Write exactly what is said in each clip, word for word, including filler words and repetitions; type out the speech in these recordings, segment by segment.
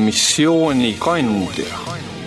missioonikandja.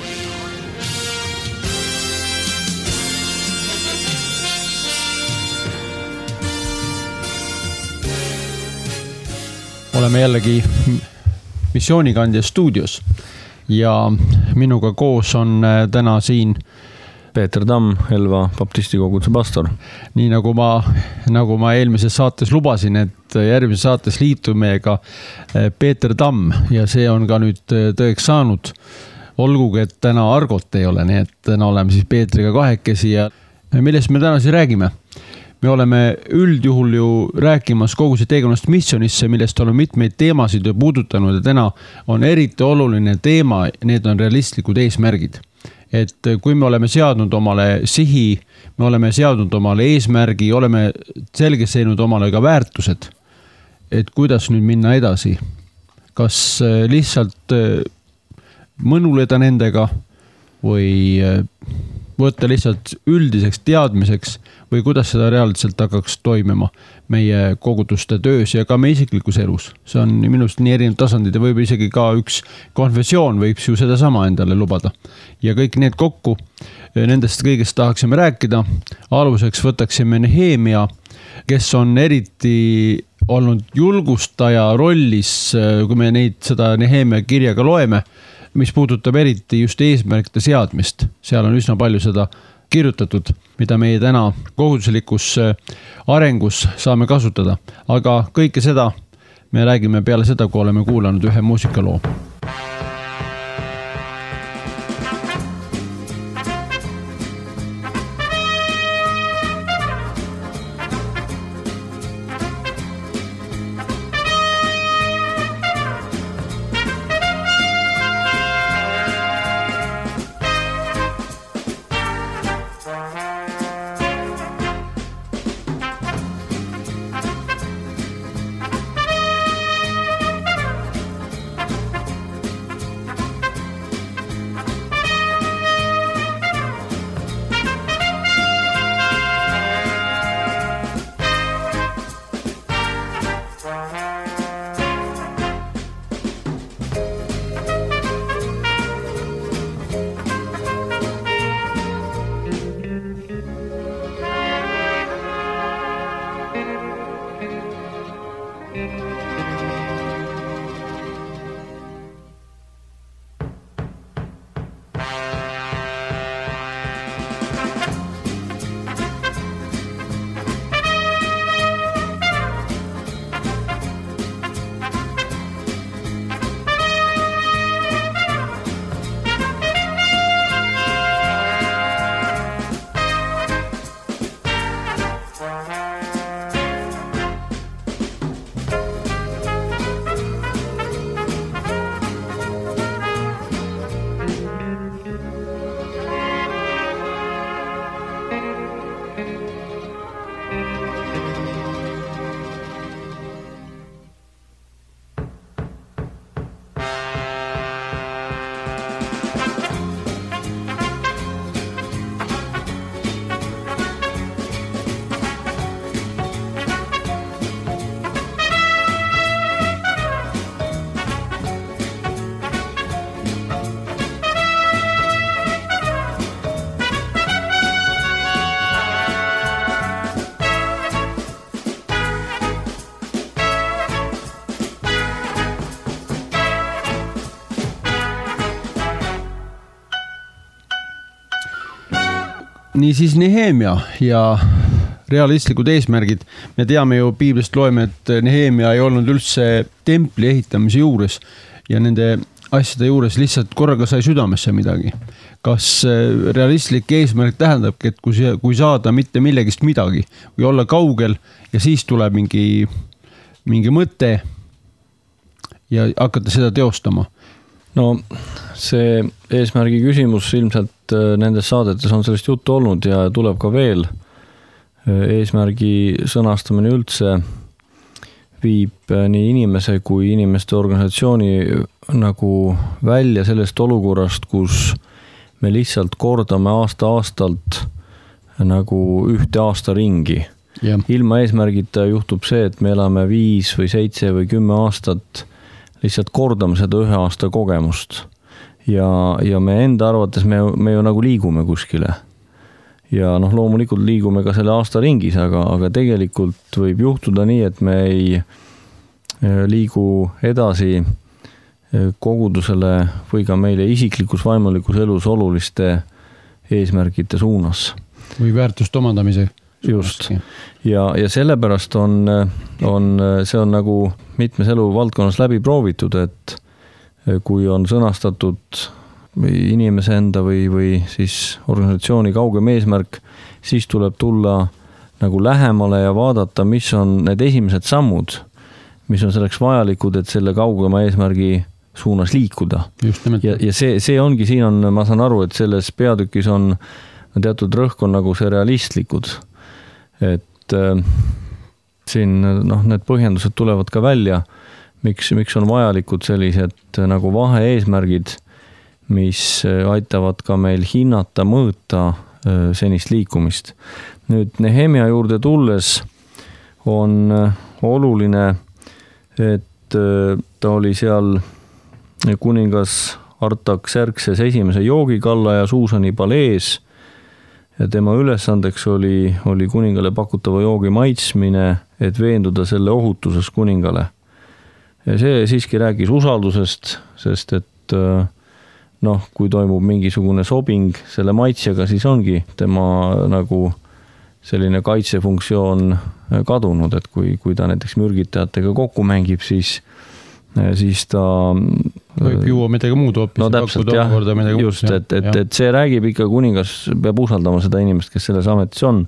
Oleme jällegi missioonikandja stuudios ja minuga koos on täna siin Peeter Tamm, Elva baptisti koguduse pastor. Nii nagu ma, nagu ma eelmises saates lubasin, et järgmises saates liitub meiega Peeter Tamm ja see on ka nüüd tõeks saanud. Olgugi, et täna Argot ei ole, nii et täna oleme siis Peetriga kahekesi ja millest me täna siis räägime? Me oleme üldjuhul ju rääkimas koguse teekonnast missionisse, millest oleme mitmeid teemasid ju puudutanud ja täna on eriti oluline teema, need on realistlikud eesmärgid. Et kui me oleme seadnud omale sihi, me oleme seadnud omale eesmärgi, oleme selgeks teinud omale ka väärtused, et kuidas nüüd minna edasi. Kas lihtsalt mõnuleda nendega või võtta lihtsalt üldiseks teadmiseks või kuidas seda reaalselt hakkaks toimima meie koguduste töös ja ka meie isiklikus elus. See on minust nii erinevad tasandid ja võib isegi ka üks konfessioon võib ju seda sama endale lubada. Ja kõik need kokku, nendest kõigest tahaksime rääkida. Aluseks võtaksime Nehemia, kes on eriti olnud julgustaja rollis, kui me neid seda Nehemia kirjaga loeme, mis puudutab eriti just eesmärkide seadmist. Seal on üsna palju seda kirjutatud, mida meie täna koguduslikus arengus saame kasutada. Aga kõike seda me räägime peale seda, kui oleme kuulanud ühe muusikaloo. Nii siis Nehemia ja realistlikud eesmärgid. Me teame ju piiblist loeme, et Nehemia ei olnud üldse templi ehitamise juures ja nende asjade juures lihtsalt korraga sai südamesse midagi. Kas realistlik eesmärk tähendabki, et kui, kui saada mitte millegist midagi või olla kaugel ja siis tuleb mingi, mingi mõte ja hakata seda teostama? No see eesmärgi küsimus ilmselt nendes saadetes on sellest juttu olnud ja tuleb ka veel. Eesmärgi sõnastamine üldse viib nii inimese kui inimeste organisatsiooni nagu välja sellest olukorrast, kus me lihtsalt kordame aasta-aastalt nagu ühte aasta ringi. Yeah. Ilma eesmärgita juhtub see, et me elame viis või seitse või kümme aastat lihtsalt kordame seda ühe aasta kogemust. Ja, ja me enda arvates me, me ju nagu liigume kuskile. Ja noh, loomulikult liigume ka selle aasta ringis, aga, aga tegelikult võib juhtuda nii, et me ei liigu edasi kogudusele või ka meile isiklikus vaimulikus elus oluliste eesmärgite suunas. Või väärtuste omandamise. Just. Ja, ja sellepärast on, on, see on nagu mitmes elu valdkonnas läbi proovitud, et kui on sõnastatud inimese enda või, või siis organisatsiooni kaugem eesmärk, siis tuleb tulla nagu lähemale ja vaadata, mis on need esimesed sammud, mis on selleks vajalikud, et selle kaugema eesmärgi suunas liikuda. Ja, ja see, see ongi, siin on, ma saan aru, et selles peatükis on teatud rõhk on nagu see realistlikud. Et äh, siin noh, need põhjendused tulevad ka välja, miks, miks on vajalikud sellised nagu vahe-eesmärgid, mis aitavad ka meil hinnata, mõõta äh, senist liikumist. Nüüd Nehemia juurde tulles on oluline, et äh, ta oli seal kuningas Artaxerxes esimese joogikalla ja Suusani palees, ja tema ülesandeks oli, oli kuningale pakutava joogi maitsmine, et veenduda selle ohutuses kuningale. Ja see siiski räägis usaldusest, sest et noh, kui toimub mingisugune sobing selle maitsjaga, siis ongi tema nagu selline kaitsefunktsioon kadunud, et kui, kui ta näiteks mürgitajatega kokku mängib, siis siis ta võib juua midagi muud hoopis. No täpselt, jah, just, et, et, et see räägib ikka, kuningas peab usaldama seda inimest, kes selles ametis on.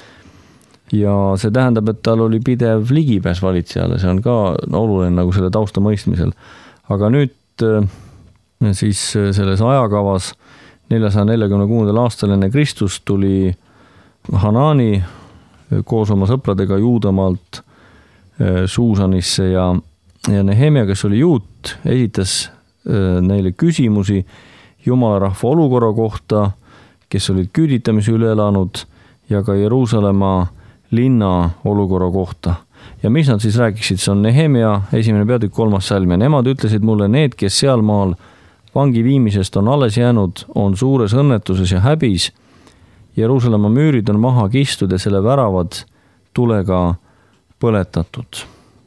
Ja see tähendab, et tal oli pidev ligipääs valitsejale, see on ka oluline nagu selle tausta mõistmisel. Aga nüüd siis selles ajakavas neljasaja neljakümne kuuendal aastal enne Kristust tuli Hanani koos oma sõpradega Juudamaalt Suusanisse ja Ja Nehemia, kes oli juut, esitas neile küsimusi Jumala rahva olukorra kohta, kes olid küüditamise üle elanud ja ka Jeruusalemma linna olukorra kohta. Ja mis nad siis rääkiksid, see on Nehemia esimene peatükk kolmas salm ja nemad ütlesid mulle, need, kes sealmaal vangi viimisest on alles jäänud, on suures õnnetuses ja häbis. Jeruusalemma müürid on maha kistud ja selle väravad tulega põletatud.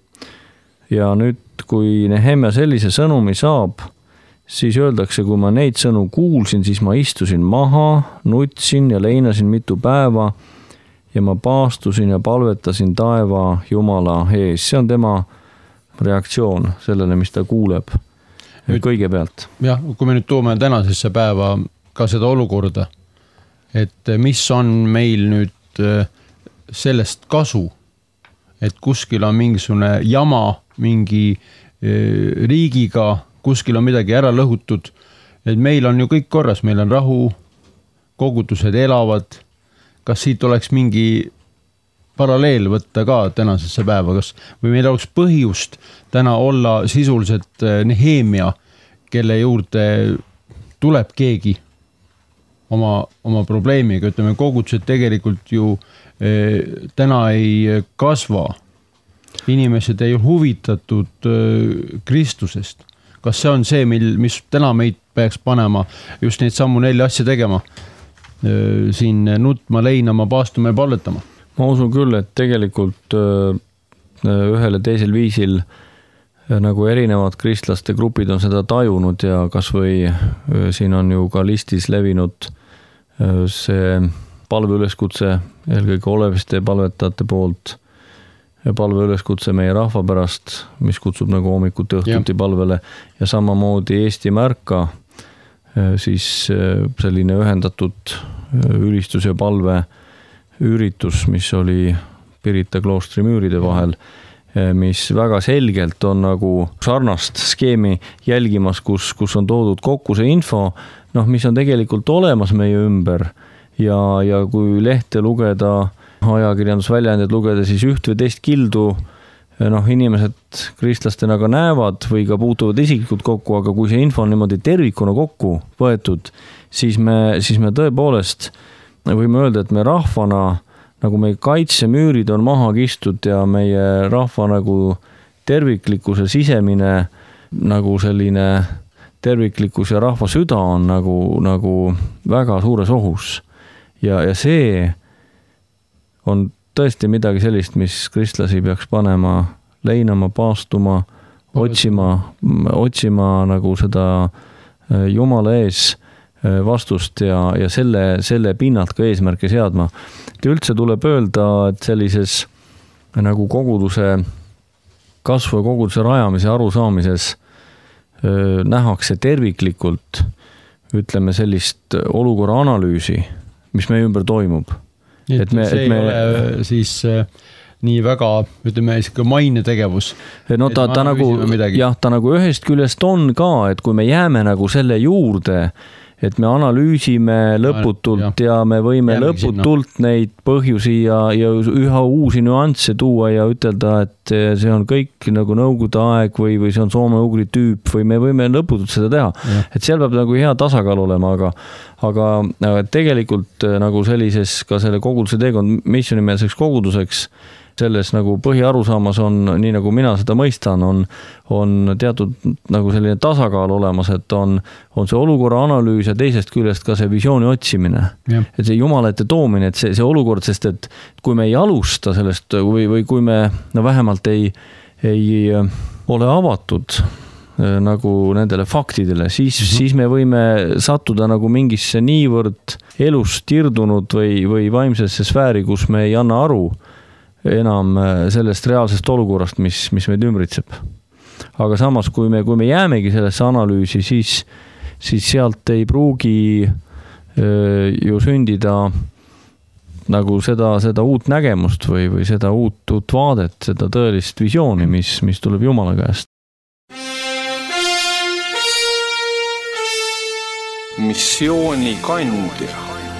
Ja nüüd, kui Nehemia sellise sõnumi saab, siis öeldakse, kui ma neid sõnu kuulsin, siis ma istusin maha, nutsin ja leinasin mitu päeva ja ma paastusin ja palvetasin taeva Jumala ees. See on tema reaktsioon sellele, mis ta kuuleb nüüd, kõigepealt. Jah, kui me nüüd toome tänasesse päeva ka seda olukorda, et mis on meil nüüd sellest kasu, et kuskil on mingisugune jama, mingi riigiga, kuskil on midagi ära lõhutud, et meil on ju kõik korras, meil on rahu, kogudused elavad, kas siit oleks mingi paralleel võtta ka tänasesse päeva, kas, või meil oleks põhjust täna olla sisuliselt Nehemia, kelle juurde tuleb keegi oma, oma probleemiga, ütleme, kogudused tegelikult ju eh, täna ei kasva. Inimesed ei ole huvitatud Kristusest. Kas see on see, mil, mis täna meid peaks panema just neid sammu nelja asja tegema? Siin nutma, leinama, paastuma ja palvetama? Ma usun küll, et tegelikult ühele teisel viisil nagu erinevad kristlaste grupid on seda tajunud ja kas või siin on ju ka listis levinud see palve üleskutse eelkõige oleviste palvetajate poolt ja palve üleskutse meie rahva pärast, mis kutsub nagu hommikuti õhtuti palvele ja samamoodi Eesti märka, siis selline ühendatud ülistus ja palve üritus, mis oli Pirita kloostri müüride vahel, mis väga selgelt on nagu sarnast skeemi jälgimas, kus, kus on toodud kokku see info, noh, mis on tegelikult olemas meie ümber ja, ja kui lehte lugeda, ajakirjandusväljaanded lugeda, siis üht või teist kildu noh, inimesed kristlastena ka näevad või ka puutuvad isiklikult kokku, aga kui see info on niimoodi tervikuna kokku võetud, siis me, siis me tõepoolest võime öelda, et me rahvana, nagu meie kaitsemüürid on maha kistud ja meie rahva nagu terviklikkuse sisemine nagu selline terviklikkus ja rahva süda on nagu, nagu väga suures ohus. Ja, ja see on tõesti midagi sellist, mis kristlasi peaks panema, leinama, paastuma, otsima, otsima nagu seda Jumala ees vastust ja, ja selle, selle pinnalt ka eesmärke seadma. Et üldse tuleb öelda, et sellises nagu koguduse kasvu ja koguduse rajamise arusaamises öö, nähakse terviklikult, ütleme sellist olukorra analüüsi, mis meie ümber toimub. Et, et me, see et me, ei ole siis äh, nii väga, ütleme, maine tegevus. No ta, ta nagu, jah, ta nagu ühest küljest on ka, et kui me jääme nagu selle juurde, et me analüüsime lõputult ja, ja me võime Jääme lõputult sinna. Neid põhjusi ja, ja üha uusi nüansse tuua ja ütelda, et see on kõik nagu nõukogude aeg või, või see on soome-ugri tüüp või me võime lõputult seda teha. Ja. Et seal peab nagu hea tasakaal olema, aga, aga tegelikult nagu sellises ka selle koguduse teekond missionimeelseks koguduseks selles nagu põhiarusaamas on, nii nagu mina seda mõistan, on, on teatud nagu selline tasakaal olemas, et on, on see olukorra analüüs ja teisest küljest ka see visiooni otsimine. Ja. Et see Jumala ette toomine, et see, see olukord, sest et kui me ei alusta sellest või, või kui me no vähemalt ei, ei ole avatud nagu nendele faktidele, siis, mm-hmm. siis me võime sattuda nagu mingisse niivõrd elust tirdunud või, või vaimsesse sfääri, kus me ei anna aru enam sellest reaalsest olukorrast, mis, mis meid ümbritseb. Aga samas, kui me, kui me jäämegi sellesse analüüsi, siis, siis sealt ei pruugi öö, ju sündida nagu seda, seda uut nägemust või, või seda uut, uut vaadet, seda tõelist visiooni, mis, mis tuleb Jumala käest. Missiooni kandja.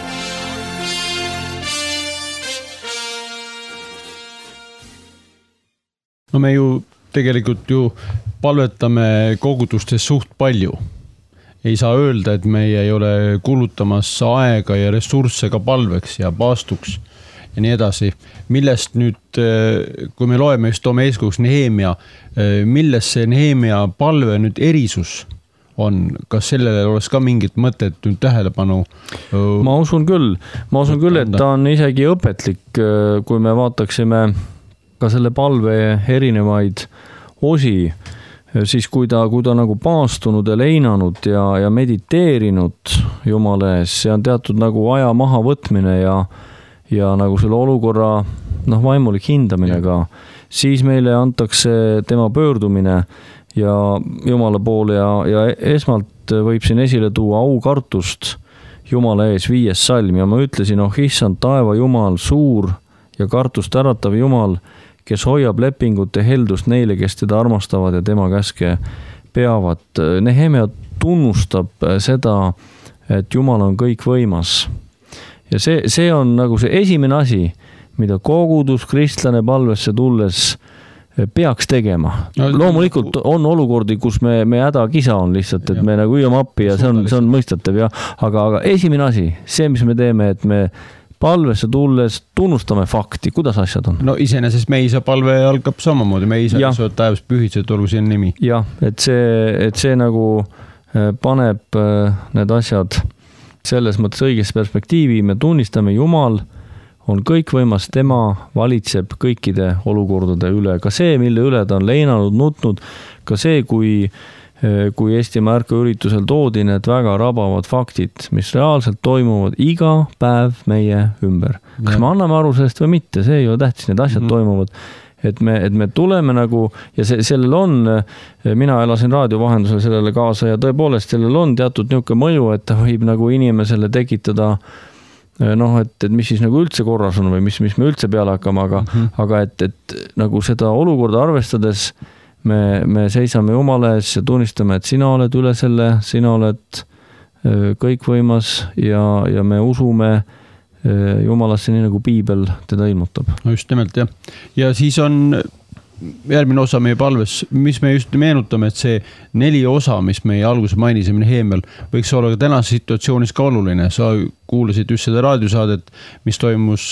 No me ju tegelikult ju palvetame kogudustes suht palju. Ei saa öelda, et meie ei ole kulutamas aega ja ressursse ka palveks ja paastuks ja nii edasi. Millest nüüd, kui me loeme just toome eeskujuks Nehemia, millest see Nehemia palve nüüd erisus on? Kas sellele oleks ka mingit mõtet nüüd tähelepanu? Ma usun küll. Ma usun küll, et ta on isegi õpetlik, kui me vaataksime ka selle palve erinevaid osi, siis kui ta, kui ta nagu paastunud ja leinanud ja, ja mediteerinud Jumala ees, see on teatud nagu aja maha võtmine ja, ja nagu selle olukorra noh, vaimulik hindamine ka, siis meile antakse tema pöördumine ja Jumala poole ja, ja esmalt võib siin esile tuua aukartust Jumala ees viies salm ja ma ütlesin, oh issand taeva Jumal, suur ja kartust äratav Jumal, kes hoiab lepingute heldust neile, kes teda armastavad ja tema käske peavad. Nehemia tunnustab seda, et Jumal on kõik võimas. Ja see, see on nagu see esimene asi, mida kogudus kristlane palvesse tulles peaks tegema. Loomulikult on olukordi, kus me, me häda kisa on lihtsalt, et me nagu hüüame appi ja see on, see on mõistatav. Ja, aga, aga esimene asi, see, mis me teeme, et me palvesse tulles tunnustame fakti, kuidas asjad on. No iseenesest meisa palve algab samamoodi, meisa sõod taevas pühitsed, olgu siin nimi. Jah, et see, et see nagu paneb need asjad selles mõttes õiges perspektiivi, me tunnistame Jumal on kõikvõimas, tema valitseb kõikide olukordade üle. Ka see, mille üle ta on leinanud, nutnud, ka see, kui kui Eestimaa ärkaüritusel toodi need väga rabavad faktid, mis reaalselt toimuvad iga päev meie ümber. Kas ja. Me anname aru sellest või mitte, see ei ole tähtis, need asjad mm. toimuvad. Et me, et me tuleme nagu, ja see, sellel on, mina elasin raadio vahendusel sellele kaasa ja tõepoolest sellel on teatud niisugune mõju, et ta võib nagu inimesele tekitada noh, et, et mis siis nagu üldse korras on või mis, mis me üldse peale hakkame, aga, mm-hmm. aga et, et nagu seda olukorda arvestades Me, me seisame Jumala ees ja tunnistame, et sina oled üle selle, sina oled kõikvõimas ja, ja me usume Jumalasse nii nagu Piibel teda ilmutab. No just nimelt, jah. Ja siis on järgmine osa meie palves, mis me just meenutame, et see neli osa, mis meie alguses mainisime Nehemial, võiks olla ka tänases situatsioonis ka oluline. Sa kuulasid just seda raadiosaadet, mis toimus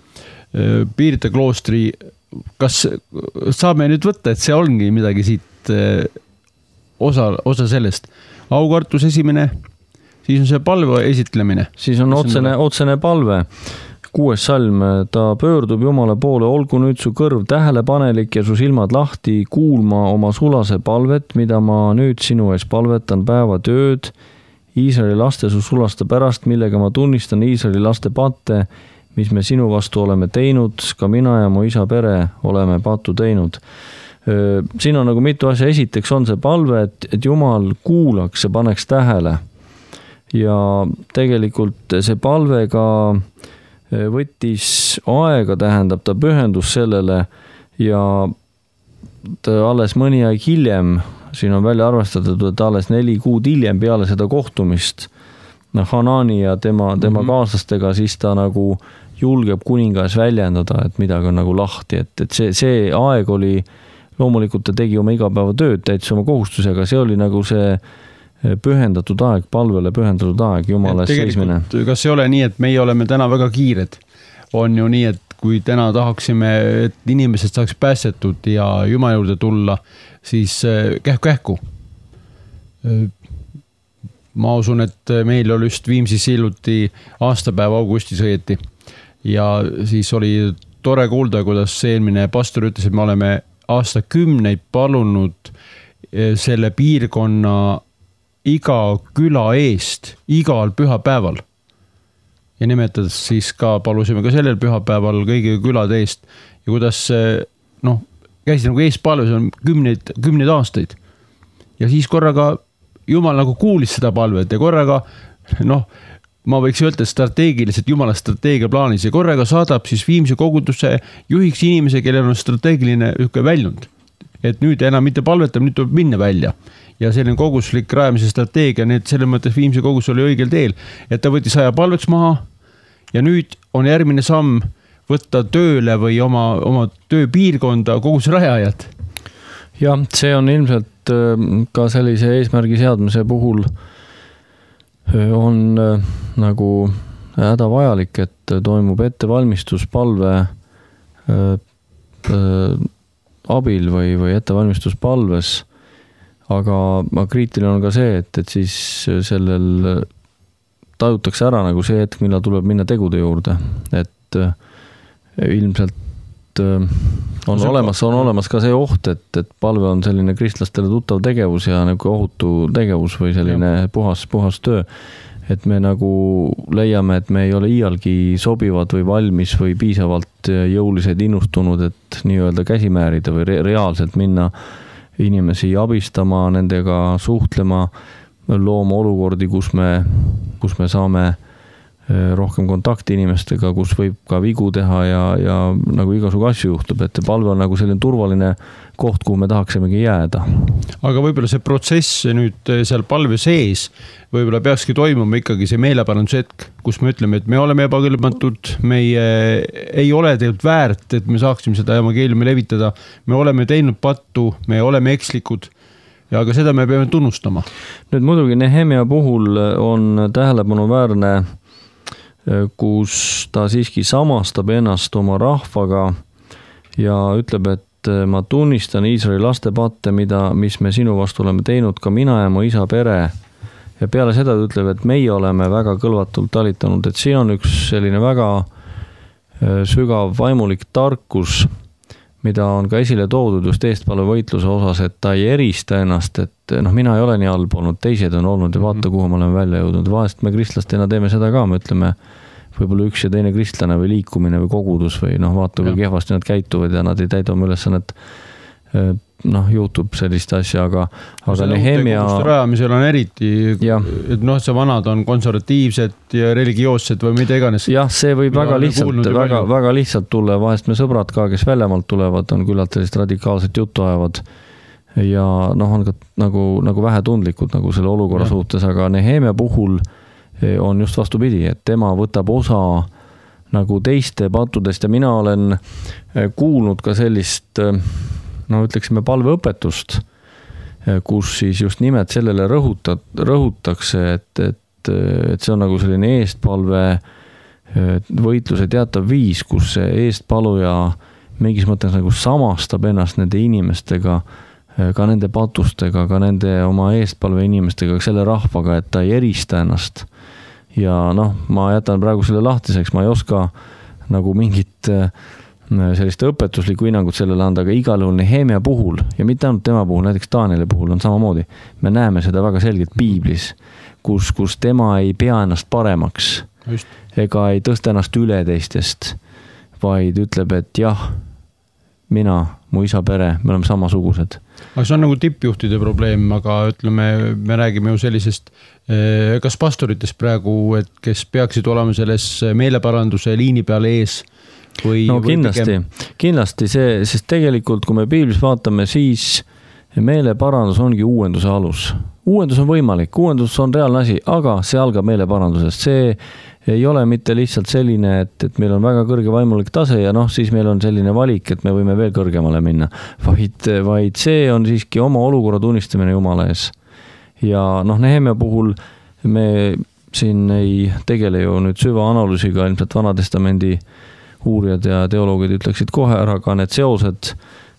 Piirita kloostri. Kas saame nüüd võtta, et see ongi midagi siit osa, osa sellest. Aukartus esimene, siis on see palve esitlemine. Siis on otsene, otsene palve. Kuues salm, ta pöördub Jumala poole, olgu nüüd su kõrv tähelepanelik ja su silmad lahti kuulma oma sulase palvet, mida ma nüüd sinu ees palvetan päeva tööd Iisraeli laste su sulaste pärast, millega ma tunnistan Iisraeli laste patte, mis me sinu vastu oleme teinud, ka mina ja mu isa pere oleme pattu teinud. Siin on nagu mitu asja. Esiteks on see palve, et, et Jumal kuulaks ja paneks tähele. Ja tegelikult see palve ka võttis aega, tähendab, ta pühendus sellele ja ta alles mõni aeg hiljem, siin on välja arvestatud, et alles neli kuud hiljem peale seda kohtumist Hanani ja tema, tema mm-hmm. kaaslastega, siis ta nagu julgeb kuningas väljendada, et midagi on nagu lahti, et, et see, see aeg oli, loomulikult ta tegi oma igapäeva tööd, täitsa oma kohustusega, see oli nagu see pühendatud aeg, palvele pühendatud aeg, Jumala seismine. Kas ei ole nii, et meie oleme täna väga kiired? On ju nii, et kui täna tahaksime, et inimesed saaks päästetud ja Jumala juurde tulla, siis kähku-kähku. Ma usun, et meil oli just Viimsis hiljuti aastapäeva augustis õieti. Ja siis oli tore kuulda, kuidas eelmine pastor ütles, et me oleme aastakümneid palunud selle piirkonna iga küla eest, igal pühapäeval. Ja nimetades siis ka palusime ka sellel pühapäeval kõigi külade eest. Ja kuidas, noh, käisid nagu eest palve, see on kümneid, kümneid aastaid. Ja siis korraga Jumal nagu kuulis seda palvet ja korraga, noh, ma võiks öelda strateegiliselt Jumala strateegia plaanis ja korraga saadab siis Viimsi kogudusse juhiks inimese, kellel on strateegiline väljund. Et nüüd enam mitte palvetab, nüüd tuleb minna välja. Ja selline koguslik rajamise strateegia, need selles mõttes Viimsi kogus oli õigel teel, et ta võttis aja palveks maha ja nüüd on järgmine samm võtta tööle või oma, oma tööpiirkonda kogus rajajad. Ja see on ilmselt ka sellise eesmärgi seadmise puhul on nagu hädavajalik, et toimub ettevalmistus palve abil või, või ettevalmistus palves. Aga kriitiline on ka see, et, et siis sellel tajutakse ära nagu see hetk, millal tuleb minna tegude juurde. Et ilmselt on olemas, on olemas ka see oht, et, et palve on selline kristlastele tuttav tegevus ja nagu ohutu tegevus või selline puhas, puhas töö. Et me nagu leiame, et me ei ole iialgi sobivad või valmis või piisavalt jõulised innustunud, et nii-öelda käsimäärida või re- reaalselt minna inimesi abistama, nendega suhtlema, looma olukordi, kus me, kus me saame rohkem kontakti inimestega, kus võib ka vigu teha ja, ja nagu igasugu asju juhtub, et palve on nagu selline turvaline koht, kuhu me tahaksimegi jääda. Aga võib-olla see protsess nüüd seal palve sees, võib-olla peakski toimuma ikkagi see meeleparanduse hetk, kus me ütleme, et me oleme ebakõlbmatud, meie ei ole tegelikult väärt, et me saaksime seda evangeeliumi levitada, me oleme teinud pattu, me oleme ekslikud ja aga seda me peame tunnustama. Nüüd muidugi Nehemia puhul on tähelepanuväärne, kus ta siiski samastab ennast oma rahvaga ja ütleb, et ma tunnistan Iisraeli laste patte, mida, mis me sinu vastu oleme teinud, ka mina ja mu isa pere. Ja peale seda ta ütleb, et meie oleme väga kõlvatult talitanud, et siin on üks selline väga sügav vaimulik tarkus, mida on ka esile toodud just eestpalvevõitluse osas, et ta ei erista ennast, et noh, mina ei ole nii halb olnud, teised on olnud ja vaata, kuhu me oleme välja jõudnud. Vahest me kristlastena teeme seda ka, me ütleme võib-olla üks ja teine kristlane või liikumine või kogudus või noh, vaata, kui kehvasti nad käituvad ja nad ei täida oma ülesannet. Noh, juhtub sellist asja, aga, aga Nehemia rajamisel on eriti, ja. Et noh, see vanad on konservatiivsed ja religioossed või mida iganes. Jah, see võib väga lihtsalt, väga, väga lihtsalt tulla. Vahest me sõbrad ka, kes väljamaalt tulevad, on küllalt sellist radikaalset juttu ajavad ja noh, on ka nagu, nagu vähetundlikud nagu selle olukorra ja. Suhtes, aga Nehemia puhul on just vastupidi, et tema võtab osa nagu teiste pattudest ja mina olen kuulnud ka sellist no ütleksime palveõpetust, kus siis just nimelt sellele rõhuta, rõhutakse, et, et, et see on nagu selline eestpalve võitluse teatav viis, kus see eestpaluja mingis mõttes nagu samastab ennast nende inimestega, ka nende patustega, ka nende oma eestpalve inimestega, selle rahvaga, et ta ei erista ennast. Ja noh, ma jätan praegu selle lahtiseks, ma ei oska nagu mingit sellist õpetuslikku hinnangut sellele anda, aga igal juhul Nehemia puhul ja mitte ainult tema puhul, näiteks Danieli puhul on samamoodi. Me näeme seda väga selgelt Piiblis, kus, kus tema ei pea ennast paremaks Just. ega ei tõsta ennast üle teistest, vaid ütleb, et jah, mina, mu isa pere, me oleme samasugused. Aga see on nagu tippjuhtide probleem, aga ütleme, me räägime ju sellisest, kas pastoritest praegu, et kes peaksid olema selles meeleparanduse liini peal ees või... No kindlasti, või pigem... kindlasti see, sest tegelikult, kui me Piiblis vaatame, siis meeleparandus ongi uuenduse alus. Uuendus on võimalik, uuendus on reaalne asi, aga see algab meeleparandusest. See ei ole mitte lihtsalt selline, et, et meil on väga kõrge vaimulik tase ja noh, siis meil on selline valik, et me võime veel kõrgemale minna, vaid, vaid see on siiski oma olukorra tunnistamine Jumala ees. Ja noh, Nehemia puhul me siin ei tegele ju nüüd süvaanalüüsiga, ilmselt Vanatestamendi uurijad ja teoloogid ütleksid kohe ära ka need seosed,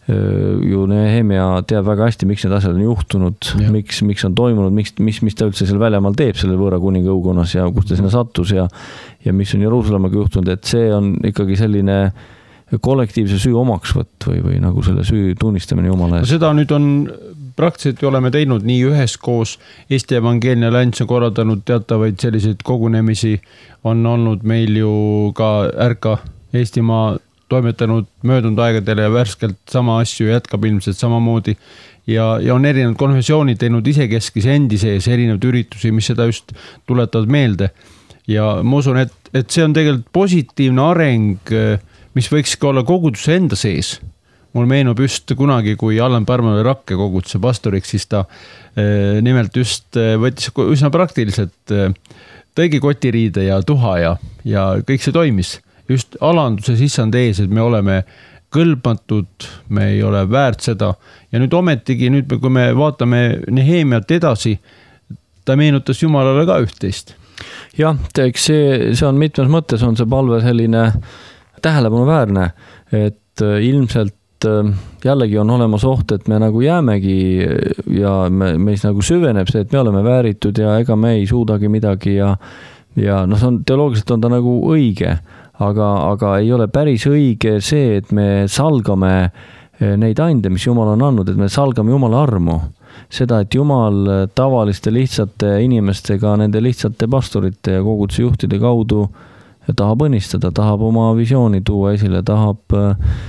ju Nehemia teab väga hästi, miks need asjad on juhtunud, miks, miks on toimunud, miks, mis, mis ta üldse seal väljamaal teeb selle võõra kuninga õukonnas ja kus ta sinna sattus ja, ja mis on Jeruusalemmaga juhtunud, et see on ikkagi selline kollektiivse süü omaksvõtt või, või nagu selle süü tunnistamine Jumala ees. Seda nüüd on praktiliselt ju oleme teinud nii üheskoos, Eesti Evangeelne Allianss on korraldanud teatavaid selliseid kogunemisi, on olnud meil ju ka Ärka Eestimaa toimetanud möödunud aegadele ja värskelt sama asju jätkab ilmselt samamoodi ja, ja on erinevad konfessioonid teinud isekeskis endi sees erinevad üritusi, mis seda just tuletavad meelde ja ma usun, et, et see on tegelikult positiivne areng, mis võikski olla koguduse enda sees. Mul meenub just kunagi, kui Allan Pärmale Rakke koguduse pastoriks, siis ta eh, nimelt just võttis üsna praktiliselt eh, tõigi kotiriide ja tuha ja, ja kõik see toimis. Just alanduse sissand ees, et me oleme kõlbmatud, me ei ole väärt seda. Ja nüüd ometigi, nüüd kui me vaatame Nehemiat edasi, ta meenutas Jumalale ka üht-teist. Jah, eks see, see on mitmes mõttes on see palve selline tähelepanuväärne, et ilmselt jällegi on olemas oht, et me nagu jäämegi ja me, meis nagu süveneb see, et me oleme vääritud ja ega me ei suudagi midagi ja, ja no see on, teoloogiliselt on ta nagu õige, aga, aga ei ole päris õige see, et me salgame neid ande, mis Jumal on andnud, et me salgame Jumala armu. Seda, et Jumal tavaliste lihtsate inimestega, nende lihtsate pastorite ja koguduse juhtide kaudu tahab õnnistada, tahab oma visiooni tuua esile, tahab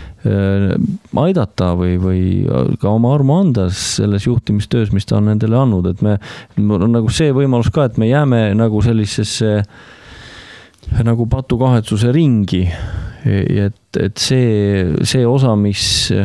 aidata või, või ka oma armu anda selles juhtimistöös, mis ta on nendele andnud. Et me, on nagu see võimalus ka, et me jääme nagu sellisesse nagu patukahetsuse ringi, et, et see, see osa, mis,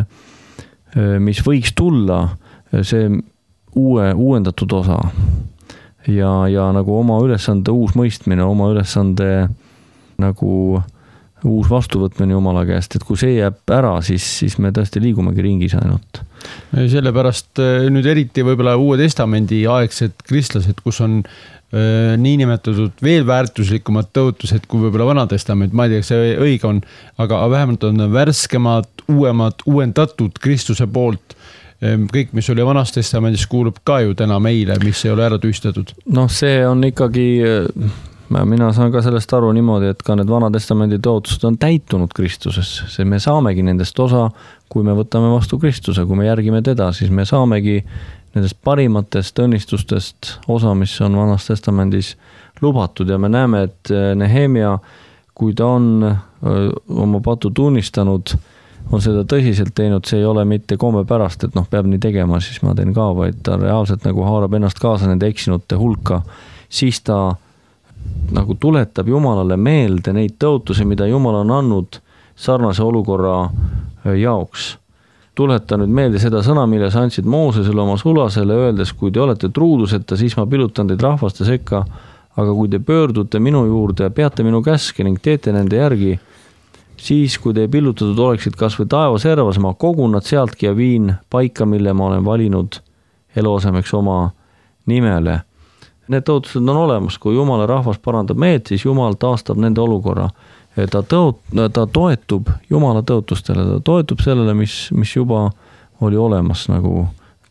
mis võiks tulla, see uue, uuendatud osa ja, ja nagu oma ülesande uus mõistmine, oma ülesande nagu uus vastuvõtmine Jumala käest, et kui see jääb ära, siis, siis me tõesti liigumegi ringis ainult. Sellepärast nüüd eriti võib-olla Uue Testamendi aegsed kristlased, kus on niinimetatud veel väärtuslikumad tõotused kui võib-olla Vanatestament, ma ei tea, see õige on, aga vähemalt on värskemad, uuemad, uuendatud Kristuse poolt. Kõik, mis oli Vanas Testamendis, kuulub ka ju täna meile, mis ei ole ära tühistatud. Noh, see on ikkagi, mina saan ka sellest aru niimoodi, et ka need Vanatestamendi tõotused on täitunud Kristuses. See me saamegi nendest osa, kui me võtame vastu Kristuse, kui me järgime teda, siis me saamegi nendest parimatest õnnistustest osa, mis on Vanas Testamendis lubatud ja me näeme, et Nehemia, kui ta on oma patu tunnistanud, on seda tõsiselt teinud, see ei ole mitte komme pärast, et noh, peab nii tegema, siis ma teen ka, vaid ta reaalselt nagu haarab ennast kaasa nende eksinute hulka, siis ta nagu tuletab Jumalale meelde neid tõotusi, mida Jumal on andnud sarnase olukorra jaoks. Tuleta nüüd meelde seda sõna, mille sa andsid Moosesele oma sulasele, öeldes, kui te olete truuduseta, siis ma pilutan teid rahvaste sekka, aga kui te pöördute minu juurde, peate minu käske ning teete nende järgi, siis kui te pillutatud oleksid kas või taevas ervas, ma kogun nad sealtki ja viin paika, mille ma olen valinud eluasemeks oma nimele. Need tõotused on olemas, kui Jumala rahvas parandab meelt, siis Jumal taastab nende olukorra. Ta, tõot, ta toetub Jumala tõotustele, ta toetub sellele, mis, mis juba oli olemas nagu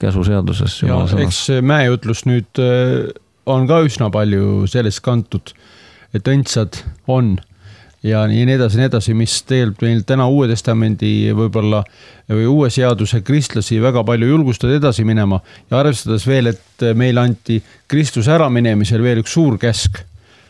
käsuseaduses. Ja eks mäejutlus nüüd on ka üsna palju sellest kantud, et õndsad on ja nii edasi, nii edasi, mis tegelikult meil täna Uue Testamendi võib-olla või uue seaduse kristlasi väga palju julgustad edasi minema ja arvestades veel, et meil anti Kristuse äraminemisel veel üks suur käsk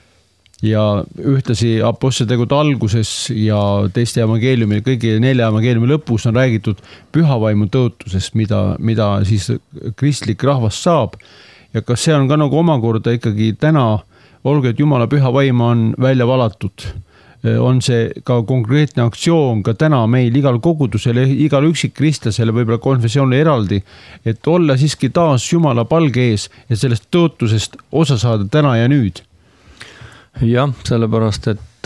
ja ühtlasi apostlitegude alguses ja teiste evangeeliumi, kõigi nelja evangeeliumi lõpus on räägitud pühavaimu tõotusest, mida, mida siis kristlik rahvas saab ja kas see on ka nagu omakorda ikkagi täna, olgu, et Jumala püha vaim on välja valatud, on see ka konkreetne aktsioon ka täna meil igal kogudusel, igal üksik kristlasele, võib-olla konfessioonile eraldi, et olla siiski taas Jumala palge ees ja sellest tõotusest osa saada täna ja nüüd. Jah, sellepärast, et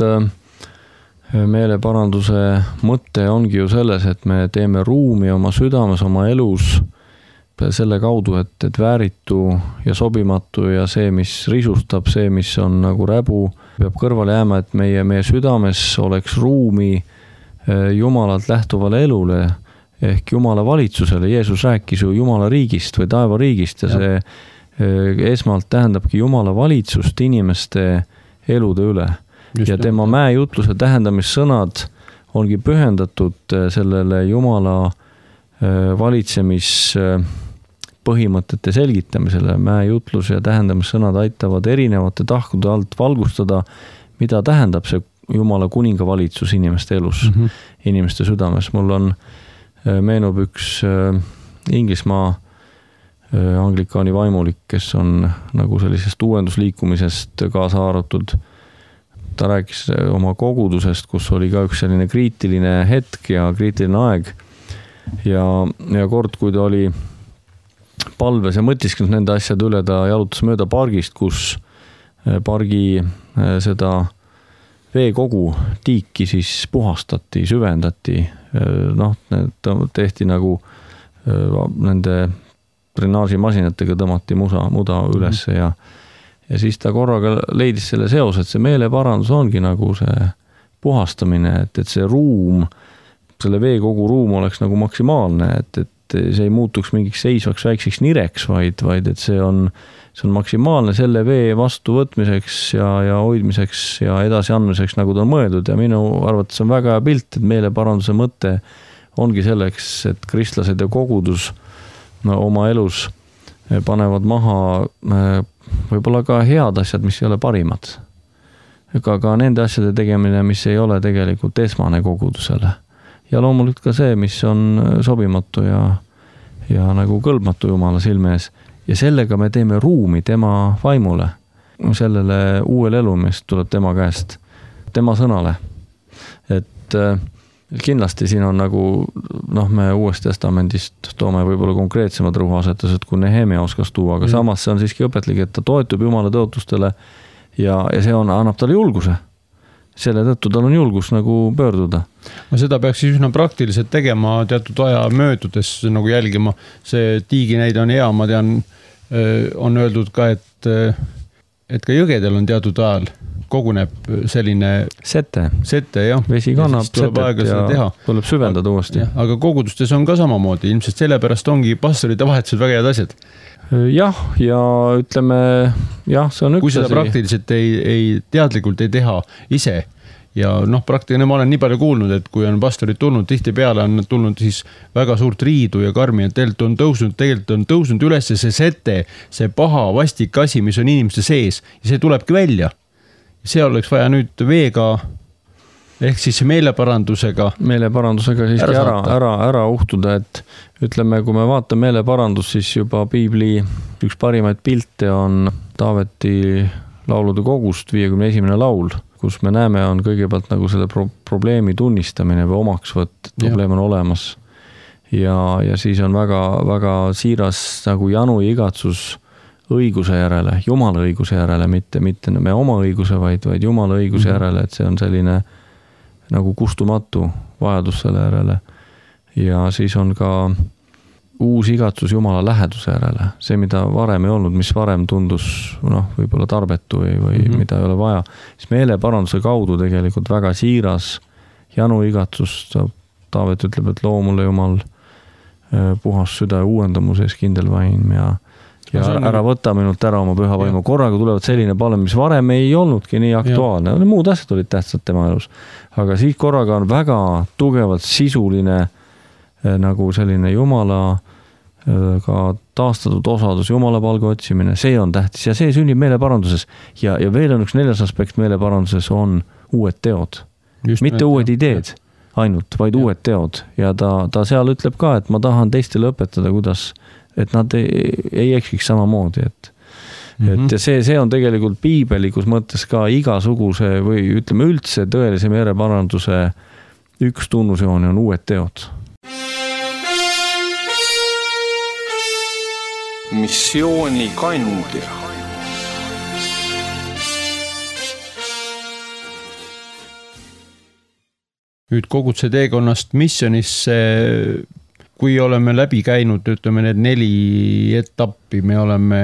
meeleparanduse mõte ongi ju selles, et me teeme ruumi oma südames, oma elus selle kaudu, et, et vääritu ja sobimatu ja see, mis risustab, see, mis on nagu räbu, peab kõrvale jääma, et meie, meie südames oleks ruumi Jumalalt lähtuvale elule ehk Jumala valitsusele. Jeesus rääkis ju Jumala riigist või taeva riigist ja, ja. see esmalt tähendabki Jumala valitsust inimeste elude üle. Just ja tema jah. Mäejutluse tähendamissõnad ongi pühendatud sellele Jumala valitsemis põhimõtete selgitamisele. Mäejutlus ja tähendamissõnad aitavad erinevate tahkude alt valgustada, mida tähendab see Jumala kuninga valitsus inimeste elus, mm-hmm. inimeste südames. Mul on, meenub üks Inglismaa anglikaani vaimulik, kes on nagu sellisest uuendusliikumisest kaasa arvatud. Ta rääkis oma kogudusest, kus oli ka üks selline kriitiline hetk ja kriitiline aeg. Ja, ja kord, kui ta oli palves ja mõtisknud nende asjade üle, ta jalutas mööda pargist, kus pargi seda veekogu tiiki siis puhastati, süvendati. Noh, tehti nagu nende drenaažimasinatega tõmmati musa, muda ülesse ja, ja siis ta korraga leidis selle seos, et see meeleparandus ongi nagu see puhastamine, et, et see ruum, selle veekogu ruum oleks nagu maksimaalne, et, et see ei muutuks mingiks seisvaks väikseks nireks, vaid, vaid et see on, see on maksimaalne selle vee vastu võtmiseks ja, ja hoidmiseks ja edasi andmiseks, nagu ta on mõeldud ja minu arvates on väga hea pilt, et meeleparanduse mõte ongi selleks, et kristlased ja kogudus no, oma elus panevad maha võib-olla ka head asjad, mis ei ole parimad. Ega ka nende asjade tegemine, mis ei ole tegelikult esmane kogudusele. Ja loomulikult ka see, mis on sobimatu ja, ja nagu kõlbmatu Jumala silme ees. Ja sellega me teeme ruumi tema vaimule, sellele uuel elu, mis tuleb tema käest, tema sõnale. Et kindlasti siin on nagu, noh, me Uuest Testamendist toome võib-olla konkreetsemad rõhuasetused, kui Nehemia oskas tuua, aga mm. samas see on siiski õpetlik, et ta toetub Jumala tõotustele ja, ja see on, annab talle julguse. Selle tõttu tal on julgus nagu pöörduda. No seda peaks siis üsna praktiliselt tegema teatud aja möödudes nagu jälgima. See tiigi näide on hea, ma tean, on öeldud ka, et, et ka jõgedel on teatud ajal koguneb selline sete, sete jah. Vesi kannab setet ja teha. Tuleb süvendada uuesti. Aga kogudustes on ka samamoodi, ilmselt sellepärast ongi pastorite vahetused väga head asjad. Jah, ja ütleme, jah, see on üks kui seda asi. Praktiliselt ei, ei, teadlikult ei teha ise ja noh, praktiline ma olen nii palju kuulnud, et kui on pastorid tulnud, tihti peale on tulnud siis väga suurt riidu ja karmi, et tegelikult on tõusnud, tegelikult on tõusnud üles see sete, see paha vastik asi, mis on inimeste sees ja see tulebki välja. See oleks vaja nüüd veega ehk siis meeleparandusega meeleparandusega siiski ära, ära, ära, ära uhtuda, et ütleme, kui me vaatame meeleparandus, siis juba piibli üks parimaid pilte on Taaveti laulude kogust viiekümne esimene laul, kus me näeme, on kõigepealt nagu selle pro- probleemi tunnistamine või omaksvõtt, probleem on olemas ja, ja siis on väga, väga siiras nagu janu ja igatsus õiguse järele, Jumala õiguse järele, mitte, mitte me oma õiguse, vaid, vaid Jumala õiguse järele, et see on selline nagu kustumatu vajadus selle järele. Ja siis on ka uus igatsus Jumala läheduse järele. See, mida varem ei olnud, mis varem tundus noh, võib-olla tarbetu või, või mm-hmm. mida ei ole vaja. Siis meeleparanduse kaudu tegelikult väga siiras janu igatsus. Taavet ütleb, et loo mulle Jumal puhas süda uuendamuses kindel vaim ja, ja ära võta minult ära oma püha vaimu. Korraga tulevad selline palve, mis varem ei olnudki nii aktuaalne. Ja. Muud asjad olid tähtsad tema elus. Aga siis korraga on väga tugevalt sisuline nagu selline Jumala ka taastatud osadus, Jumala palga otsimine. See on tähtis ja see sünnib meeleparanduses. Ja, ja veel on üks neljas aspekt meeleparanduses on uued teod. Just mitte need, uued ideed ainult, vaid ja. Uued teod. Ja ta, ta seal ütleb ka, et ma tahan teistele õpetada, kuidas, et nad ei, ei eksiks samamoodi. Et, mm-hmm. et ja see, see on tegelikult piibelikus mõttes ka igasuguse või ütleme üldse tõelise meeleparanduse üks tunnusjooni on uued teod. Missiooni kandja. Nüüd koguduse teekonnast missionisse, kui oleme läbi käinud, ütleme need neli etappi, me oleme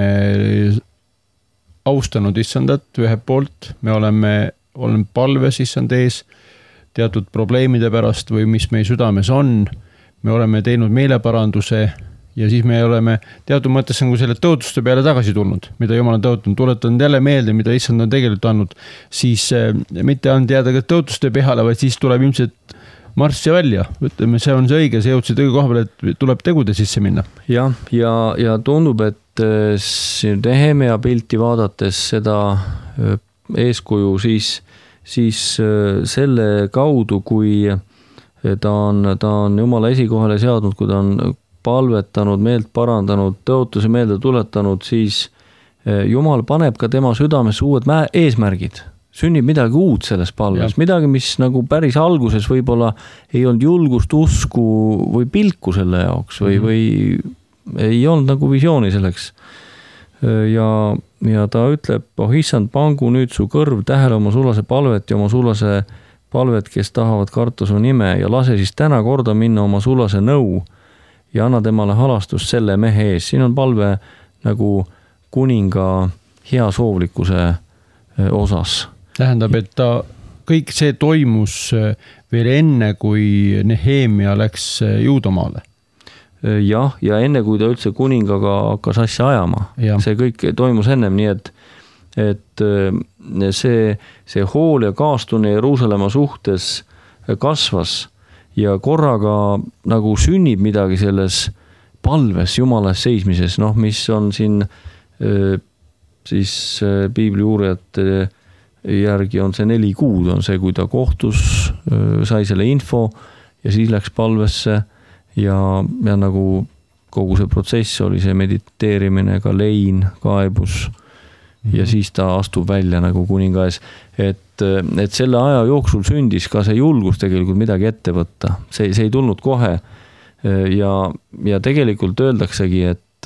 austanud issandat ühe poolt, me oleme, oleme palves issand ees teatud probleemide pärast või mis meie südames on, me oleme teinud meeleparanduse ja siis me oleme teatud mõttes nagu selle tõotuste peale tagasi tulnud, mida Jumal on tõotanud, tuletan jälle meelde, mida issand on tegelikult andnud, siis mitte ainult jääda ka tõotuste peale, vaid siis tuleb ilmselt marssi välja, ütleme, see on see õige, see jõudsid õige koha peale, et tuleb tegude sisse minna. Ja, ja, ja tundub, et Nehemia pilti vaadates seda eeskuju, siis, siis selle kaudu, kui ta on, ta on Jumala esikohale seadnud, kui ta on palvetanud, meelt parandanud, tõotusi meelde tuletanud, siis Jumal paneb ka tema südamesse uued eesmärgid. Sünnib midagi uut selles palves, ja. Midagi, mis nagu päris alguses võib-olla ei olnud julgust, usku või pilku selle jaoks või, mm-hmm. või ei olnud nagu visiooni selleks. Ja, ja ta ütleb, oh issand, pangu nüüd su kõrv tähele oma sulase palvet ja oma sulase palvet, kes tahavad karta su nime ja lase siis täna korda minna oma sulase nõu ja anna temale halastust selle mehe ees. Siin on palve nagu kuninga hea soovlikkuse osas. Tähendab, et ta, kõik see toimus veel enne, kui Nehemia läks Juudamaale. Jah, ja enne kui ta üldse kuningaga hakkas asja ajama. Ja. See kõik toimus ennem, nii et, et see, see hool ja kaastunne Jeruusalemma suhtes kasvas ja korraga nagu sünnib midagi selles palves Jumalas seismises, noh, mis on siin siis piibli uurijate järgi on see neli kuud, on see, kui ta kohtus, sai selle info ja siis läks palvesse ja, ja nagu kogu see protsess oli see mediteerimine, ka lein, kaebus mm-hmm. ja siis ta astub välja nagu kuninga ees, et, et selle aja jooksul sündis ka see julgus tegelikult midagi ette võtta, see, see ei tulnud kohe ja, ja tegelikult öeldaksegi, et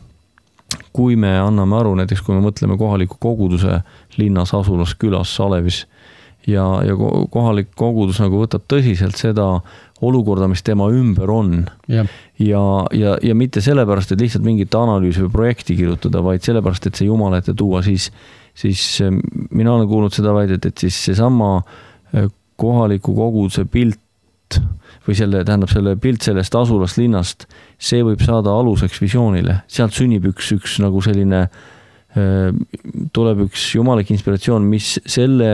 kui me anname aru, näiteks kui me mõtleme kohaliku koguduse linnas, asulas, külas, Alevis ja, ja kohalik kogudus nagu võtab tõsiselt seda olukorda, mis tema ümber on ja, ja, ja, ja mitte sellepärast, et lihtsalt mingit analüüsi või projekti kirjutada, vaid sellepärast, et see Jumala ette tuua, siis, siis mina olen kuulnud seda väidet, et siis seesama kohaliku koguduse pilt või selle, tähendab selle pilt sellest asulast linnast, see võib saada aluseks visioonile. Sealt sünnib üks, üks nagu selline, tuleb üks jumalik inspiratsioon, mis selle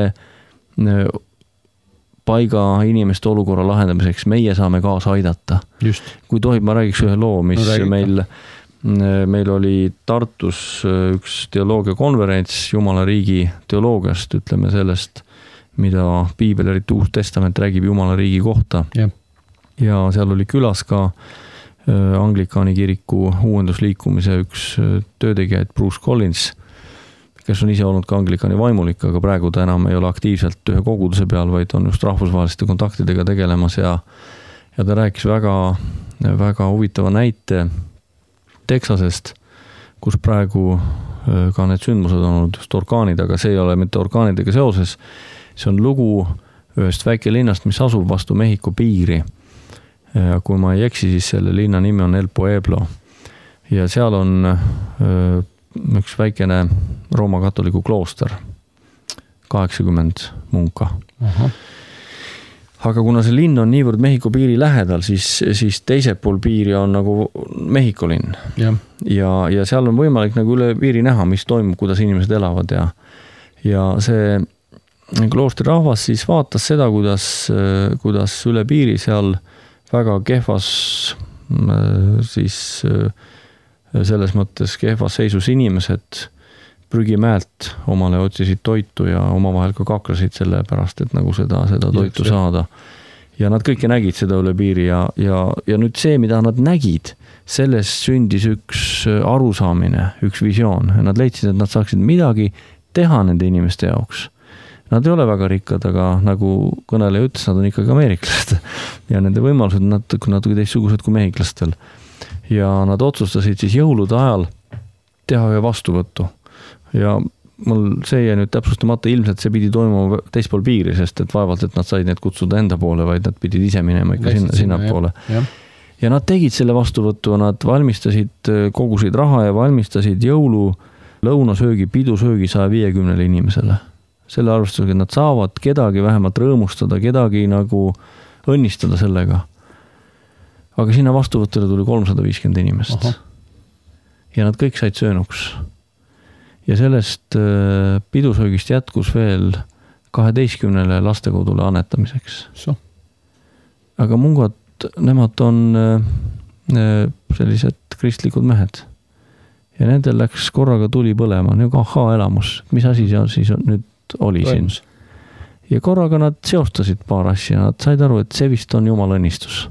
paiga inimeste olukorra lahendamiseks meie saame kaasa aidata. Just. Kui tohib, ma räägiks ühe loo, mis no, meil, meil oli Tartus üks teoloogiakonverents Jumala riigi teoloogiast, ütleme sellest, mida piibel, eriti Uus Testament räägib Jumala riigi kohta. Ja, ja seal oli külas ka Anglikaani kiriku uuendusliikumise üks töötegijaid Bruce Collins, kes on ise olnud ka Anglikaani vaimulik, aga praegu ta enam ei ole aktiivselt ühe koguduse peal, vaid on just rahvusvaheliste kontaktidega tegelemas ja, ja ta rääkis väga, väga huvitava näite Texasest, kus praegu ka need sündmused on olnud just orkaanid, aga see ei ole mitte orkaanidega seoses. See on lugu ühest väikelinnast, mis asub vastu Mehhiko piiri. Ja kui ma ei eksi, siis selle linna nimi on El Pueblo. Ja seal on üks väikene Rooma katoliku klooster, kaheksakümmend munka. Aha. aga kuna see linn on niivõrd Mehhiko piiri lähedal, siis, siis teisel pool piiri on nagu Mehhiko linn. Ja. Ja, ja seal on võimalik nagu üle piiri näha, mis toimub, kuidas inimesed elavad ja, ja see kloostri rahvas siis vaatas seda, kuidas, kuidas üle piiri seal väga kehvas siis selles mõttes kehvas seisus inimesed prügimäelt omale otsisid toitu ja omavahel ka kaklesid selle pärast, et nagu seda, seda toitu ja, saada. Ja nad kõike nägid seda üle piiri ja, ja, ja nüüd see, mida nad nägid, sellest sündis üks arusaamine, üks visioon. Nad leidsid, et nad saaksid midagi teha nende inimeste jaoks. Nad ei ole väga rikkad, aga nagu kõneleja ütles, nad on ikkagi ameeriklased ja nende võimalused on natuke, natuke teistsugused kui mehhiklastel. Ja nad otsustasid siis jõulude ajal teha ühe vastuvõttu. Ja mul see jäi nüüd täpsustamata, ilmselt see pidi toimuma teispool piiri, sest et vaevalt, et nad said need kutsuda enda poole, vaid nad pidid ise minema ikka sinna, sinna poole. Ja. ja nad tegid selle vastuvõttu, nad valmistasid, kogusid raha ja valmistasid jõulu lõunasöögi, pidusöögi saja viiekümnele inimesele. Selle arvestusega, et nad saavad kedagi vähemalt rõõmustada, kedagi nagu õnnistada sellega. Aga sinna vastuvõttele tuli kolmsada viiskümmend inimest. Aha. Ja nad kõik said söönuks. Ja sellest pidusöögist jätkus veel kaheteistkümnele lastekodule annetamiseks. So. Aga mungad, nemad on sellised kristlikud mehed. Ja nendel läks korraga tuli põlema, nagu ahhaa elamus. Mis asi see siis on, nüüd oli siin? Ja korraga nad seostasid paar asja, nad said aru, et see vist on Jumala õnnistus.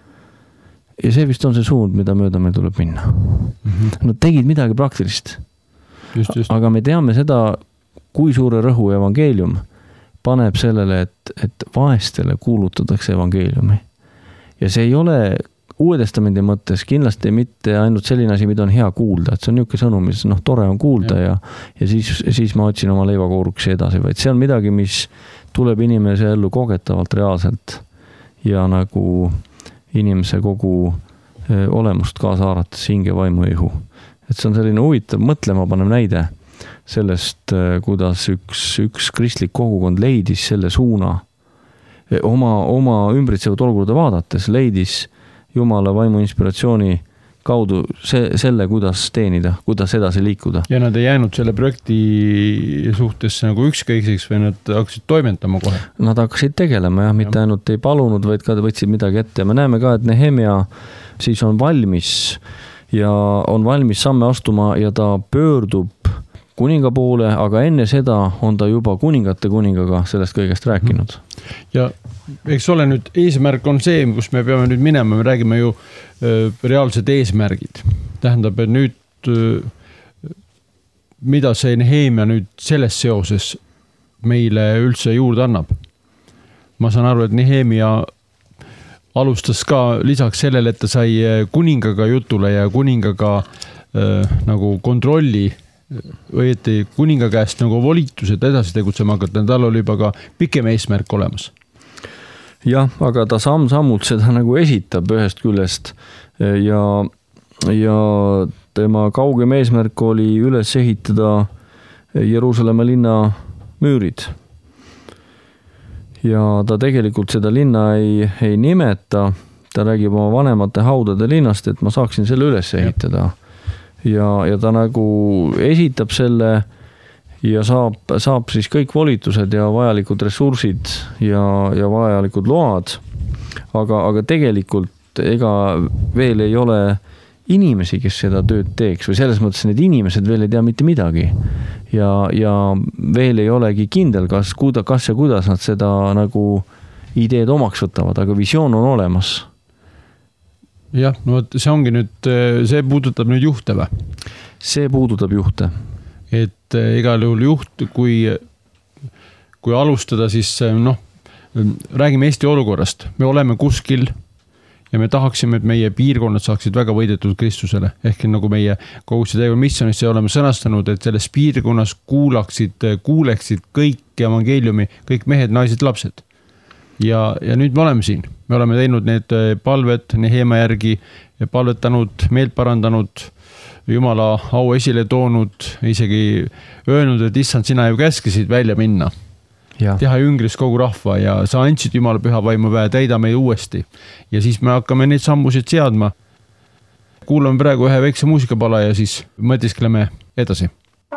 Ja see vist on see suund, mida mööda meil tuleb minna. Mm-hmm. Nad tegid midagi praktilist. Just, just. Aga me teame seda, kui suure rõhu evangeelium paneb sellele, et, et vaestele kuulutatakse evangeeliumi. Ja see ei ole Uue Testamendi mõttes kindlasti mitte ainult selline asi, mida on hea kuulda, et see on niisugune sõnum, mis noh, tore on kuulda ja, ja, ja siis, siis ma otsin oma leivakooruksi edasi, vaid see on midagi, mis tuleb inimese ellu kogetavalt reaalselt ja nagu inimese kogu olemust kaasa haarates hinge vaimu ihu. Et see on selline huvitav mõtlema panev näide sellest, kuidas üks, üks kristlik kogukond leidis selle suuna oma, oma ümbritsevat olukorda vaadates, leidis Jumala vaimu inspiratsiooni kaudu see, selle, kuidas teenida, kuidas edasi liikuda. Ja nad ei jäänud selle projekti suhtes nagu ükskõikseks või nad hakkasid toimetama kohe? Nad hakkasid tegelema, jah, mitte ja. ainult ei palunud, vaid ka võtsid midagi ette. Me näeme ka, et Nehemia siis on valmis ja on valmis samme astuma ja ta pöördub kuninga poole, aga enne seda on ta juba kuningate kuningaga sellest kõigest rääkinud. Ja eks ole nüüd, eesmärk on see, kus me peame nüüd minema, me räägime ju äh, reaalsed eesmärgid. Tähendab, et nüüd äh, mida see Nehemia nüüd selles seoses meile üldse juurde annab. Ma saan aru, et Nehemia alustas ka lisaks sellele, et ta sai kuningaga jutule ja kuningaga äh, nagu kontrolli õieti kuninga käest nagu volitused edasi tegutsema hakata, tal oli juba ka pikem eesmärk olemas. Jah, aga ta samm-sammult seda nagu esitab ühest küljest ja, ja tema kaugem eesmärk oli üles ehitada Jeruusalemma linna müürid. Ja ta tegelikult seda linna ei, ei nimeta, ta räägib oma vanemate haudade linnast, et ma saaksin selle üles ehitada. Ja, ja ta nagu esitab selle ja saab, saab siis kõik volitused ja vajalikud ressursid ja, ja vajalikud load. Aga, aga tegelikult ega veel ei ole inimesi, kes seda tööd teeks või selles mõttes need inimesed veel ei tea mitte midagi. Ja, ja veel ei olegi kindel, kas, kuda, kas ja kuidas nad seda nagu ideed omaks võtavad, aga visioon on olemas. Jah, no see ongi nüüd, see puudutab nüüd juhte või? See puudutab juhte. Et igal juhul juht, kui, kui alustada, siis noh, räägime Eesti olukorrast. Me oleme kuskil ja me tahaksime, et meie piirkonnad saaksid väga võidetud Kristusele. Ehk nagu meie kogu see tegevus missionis oleme sõnastanud, et selles piirkonnas kuulaksid, kuuleksid kõik evangeeliumi, kõik mehed, naised, lapsed. Ja, ja nüüd me oleme siin. Me oleme teinud need palved Nehemia järgi, palvetanud, meelt parandanud, Jumala au esile toonud, isegi öelnud, et issand, sina ju käskisid välja minna. Ja. teha jüngris kogu rahva ja sa andsid Jumala püha vaimu väe, täida meid uuesti. Ja siis me hakkame neid sammusid seadma. Kuulame praegu ühe väikse muusikapala ja siis mõtiskleme edasi.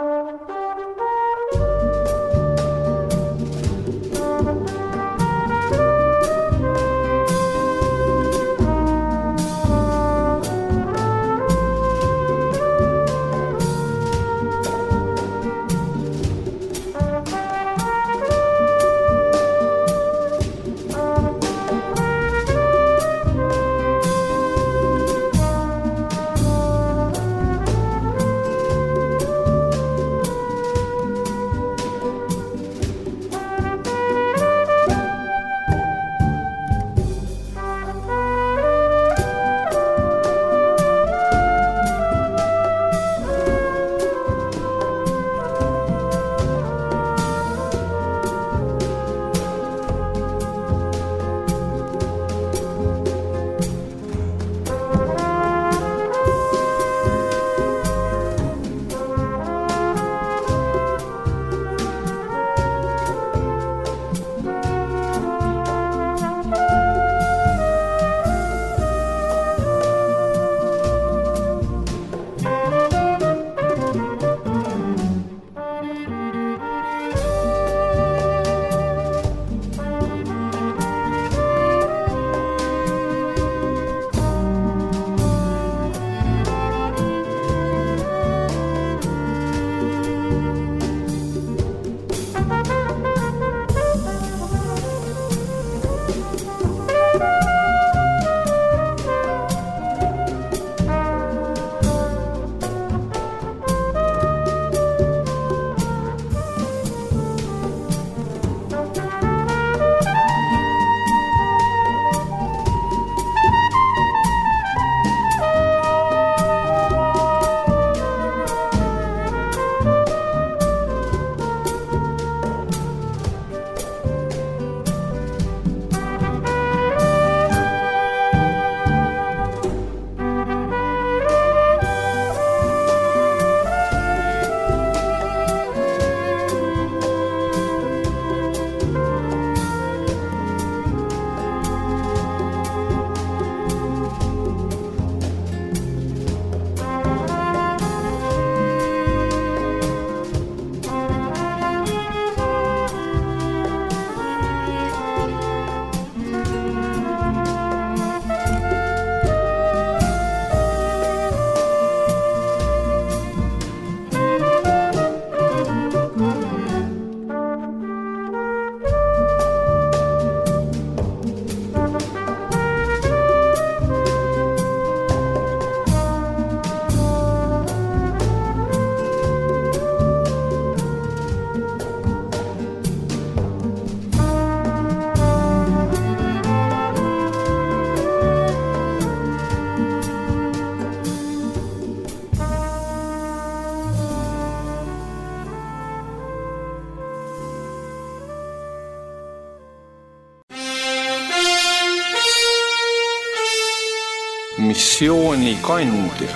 Missioonikandja.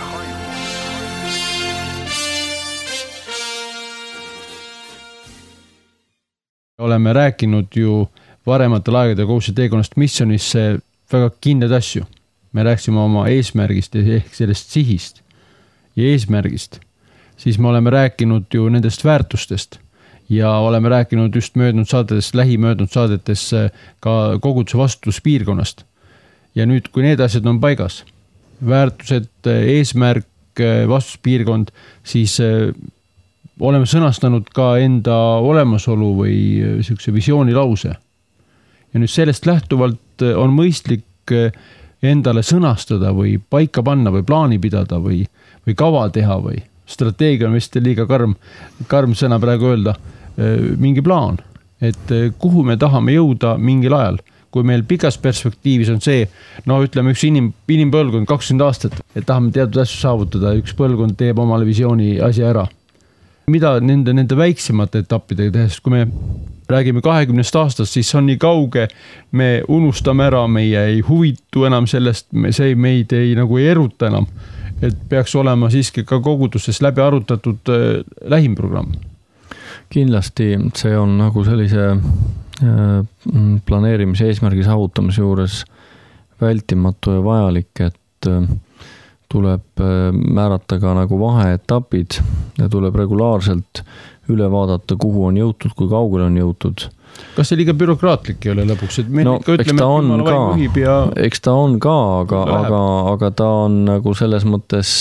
Oleme rääkinud ju varematel aegadel kogusse teekonnast missionisse väga kindlaid asju. Me rääksime oma eesmärgist ehk sellest sihist ja eesmärgist. Siis me oleme rääkinud ju nendest väärtustest ja oleme rääkinud just möödunud saadetest, lähimöödunud saadetes ka koguduse vastutuspiirkonnast. Ja nüüd, kui need asjad on paigas, väärtused, eesmärk, vastutuspiirkond, siis oleme sõnastanud ka enda olemasolu või selline visiooni lause. Ja nüüd sellest lähtuvalt on mõistlik endale sõnastada või paika panna või plaani pidada või, või kava teha või strateegia on vist liiga karm, karm sõna praegu öelda, mingi plaan, et kuhu me tahame jõuda mingil ajal. Kui meil pikas perspektiivis on see, no ütleme üks inim, inimpõlgund kakskümmend aastat, et tahame teatud asju saavutada, üks põlgund teeb omale visiooni asja ära. Mida nende, nende väiksemate etappidega tehes, kui me räägime kahekümnest aastast, siis on nii kauge, me unustame ära, meie ei huvitu enam sellest, me, see meid ei, nagu ei eruta enam, et peaks olema siiski ka koguduses läbi arutatud äh, lähimprogramm. kindlasti see on nagu sellise planeerimise eesmärgi saavutamise juures vältimatu ja vajalik, et tuleb määrata ka nagu vaheetapid ja tuleb regulaarselt üle vaadata, kuhu on jõutud, kui kaugele on jõutud. Kas see liiga bürokraatlik ei ole lõpuks? Et me no, ikka ütleme, eks ta on ka, ja... eks ta on ka, aga, aga, aga ta on nagu selles mõttes,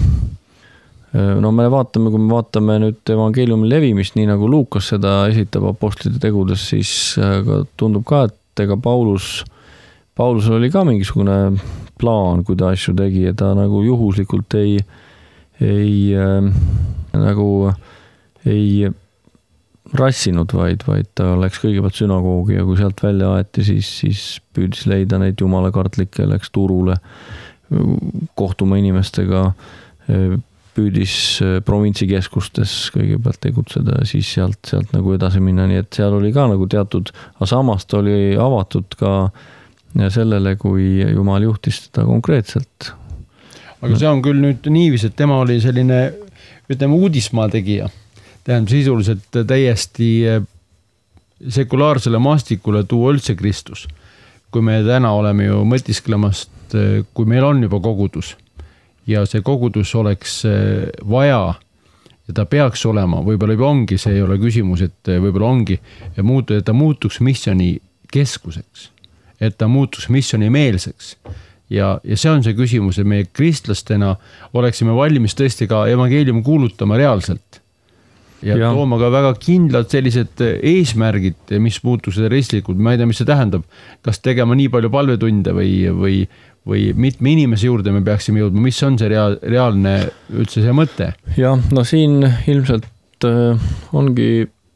no me vaatame, kui me vaatame nüüd evangeeliumi levimist, nii nagu Luukas seda esitab apostlite tegudes, siis tundub ka, et ega Paulus, Paulusel oli ka mingisugune plaan, kui ta asju tegi, ja ta nagu juhuslikult ei, ei nagu ei rassinud, vaid, vaid ta läks kõigepealt sünagoogi ja kui sealt välja aeti, siis, siis püüdis leida neid jumalakartlikke, läks turule kohtuma inimestega, püüdis provintsikeskustes kõigepealt tegutseda ja siis sealt, sealt nagu edasi minna, nii et seal oli ka nagu teatud, aga samas ta oli avatud ka sellele, kui Jumal juhtis teda konkreetselt. Aga see on küll nüüd niivis, et tema oli selline, ütleme, uudismaa tegija. Tähendab sisuliselt täiesti sekulaarsele maastikule tuua üldse Kristus. Kui me täna oleme ju mõtisklemast, kui meil on juba kogudus ja see kogudus oleks vaja ja ta peaks olema, võib-olla juba ongi, see ei ole küsimus, et võib-olla ongi, ja muutu, et ta muutuks missiooni keskuseks, et ta muutuks missiooni meelseks. Ja, ja see on see küsimus, et meie kristlastena oleksime valmis tõesti ka evangeeliumi kuulutama reaalselt. Ja, ja tooma ka väga kindlad sellised eesmärgid, mis muutused ristlikud. Ma ei tea, mis see tähendab. Kas tegema nii palju palvetunde või, või, või mitme inimese juurde me peaksime jõudma? Mis on see reaal, reaalne üldse see mõte? Ja, no siin ilmselt ongi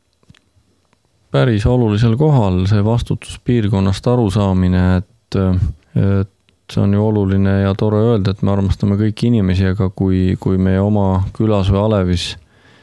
päris olulisel kohal see vastutuspiirkonnast arusaamine, et, et see on ju oluline ja tore öelda, et me armastame kõiki inimesi, aga kui, kui meie oma külas või alevis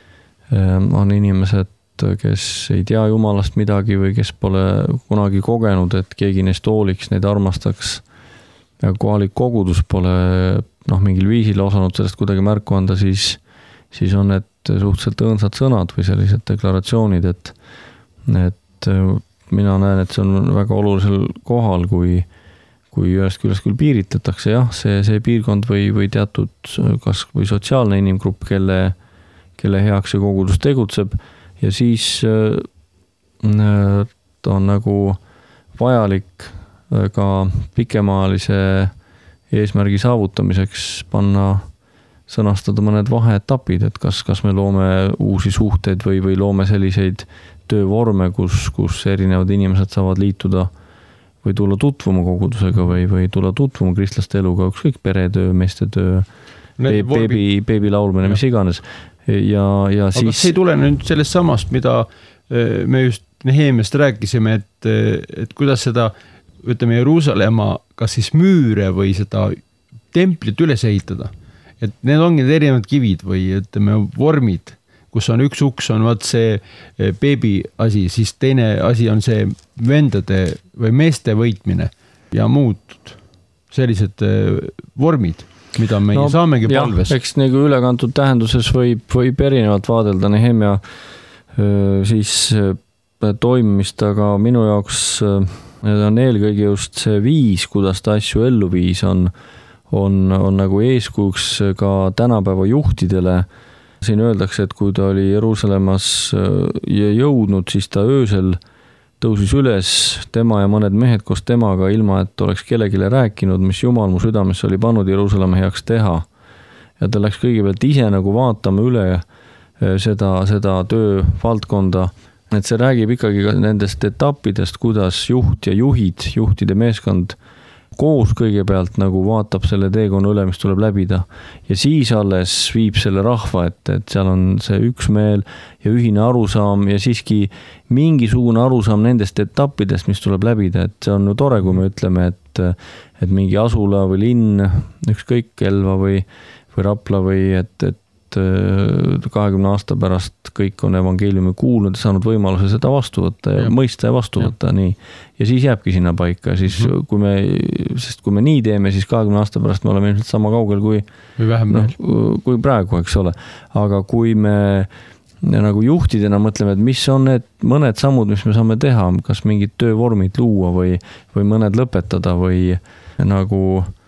on inimesed, kes ei tea Jumalast midagi või kes pole kunagi kogenud, et keegi neist hooliks, neid armastaks ja kohalik kogudus pole noh, mingil viisil osanud sellest kuidagi märku anda, siis, siis on need suhteliselt õõnsad sõnad või sellised deklaratsioonid, et, et mina näen, et see on väga olulisel kohal, kui, kui ühest küljest küll piiritletakse, jah, see, see piirkond või, või teatud kas või sotsiaalne inimgrupp, kelle kelle heaks see kogudus tegutseb ja siis ta on nagu vajalik ka pikemaajalise eesmärgi saavutamiseks panna, sõnastada mõned vaheetapid, et kas, kas me loome uusi suhteid või, või loome selliseid töövorme, kus, kus erinevad inimesed saavad liituda või tulla tutvuma kogudusega või, või tulla tutvuma kristlaste eluga, ükskõik peretöö, meestetöö, beebi, beebi laulmine, mis iganes. Ja, ja aga siis... see ei tule nüüd sellest samast, mida me just Nehemiast rääkisime, et, et kuidas seda, ütleme, Jeruusalemma kas siis müüre või seda templit üles ehitada. Et need ongi need erinevad kivid või ütleme, vormid, kus on üks uks on vaat see beebi asi, siis teine asi on see vendade või meeste võitmine ja muud sellised vormid, mida me no, saamegi palves. Eks nagu ülekantud tähenduses võib, võib erinevalt vaadelda Nehemia siis toimimist, aga minu jaoks on eelkõige just see viis, kuidas ta asju ellu viis, on, on, on nagu eeskujuks ka tänapäeva juhtidele. Siin öeldakse, et kui ta oli Jeruusalemmas jõudnud, siis ta öösel tõusis üles tema ja mõned mehed koos temaga, ilma et oleks kellegile rääkinud, mis Jumal mu südamesse oli pannud Jeruusalemma heaks teha. Ja ta läks kõigepealt ise nagu vaatama üle seda, seda töövaldkonda, et see räägib ikkagi nendest etappidest, kuidas juht ja juhid, juhtide meeskond koos kõigepealt nagu vaatab selle teekonna üle, mis tuleb läbida. Ja siis alles viib selle rahva, et, et seal on see üksmeel ja ühine arusaam ja siiski mingisugune arusaam nendest etappidest, mis tuleb läbida. Et see on ju tore, kui me ütleme, et, et mingi asula või linn, ükskõik Elva või, või Rapla või et, et kahekümne aasta pärast kõik on evangeeliumi kuulnud ja saanud võimaluse seda vastu võtta ja, ja mõista ja vastu ja. võtta. Nii. Ja siis jääbki sinna paika. Siis, mm-hmm. kui me, sest kui me nii teeme, siis kahekümne aasta pärast me oleme ilmselt sama kaugel kui, või vähem no, kui praegu, eks ole. Aga kui me nagu juhtidena mõtleme, et mis on need mõned sammud, mis me saame teha, kas mingid töövormid luua või, või mõned lõpetada või nagu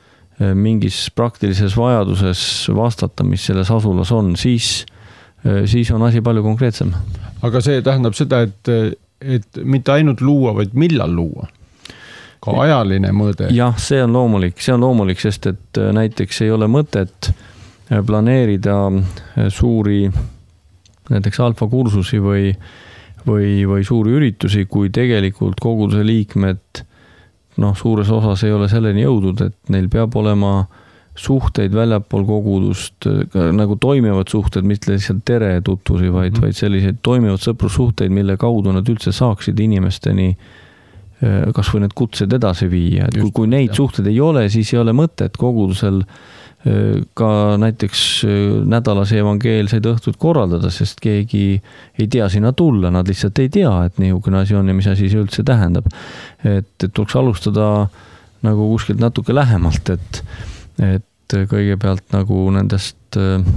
mingis praktilises vajaduses vastata, mis selles asulas on, siis, siis on asi palju konkreetsem. Aga see tähendab seda, et, et mitte ainult luua, vaid millal luua? Ka ajaline mõõde? Jah, see on loomulik, see on loomulik, sest et näiteks ei ole mõtet planeerida suuri näiteks alfakursusi või, või, või suuri üritusi, kui tegelikult koguduse liikmed noh, suures osas ei ole selleni jõudnud, et neil peab olema suhteid väljapool kogudust, nagu toimivad suhted, mitte lihtsalt tere tutvusi, vaid, mm-hmm. vaid selliseid toimivad sõprussuhteid, mille kaudu nad üldse saaksid inimesteni kas või need kutsed edasi viia. Et kui, kui neid jah. Suhted ei ole, siis ei ole mõtet kogudusel ka näiteks nädalase evangeelseid õhtud korraldada, sest keegi ei tea sinna tulla, nad lihtsalt ei tea, et niisugune asi on ja mis asi see üldse tähendab. Et, et tuleks alustada nagu kuskilt natuke lähemalt, et, et kõigepealt nagu nendest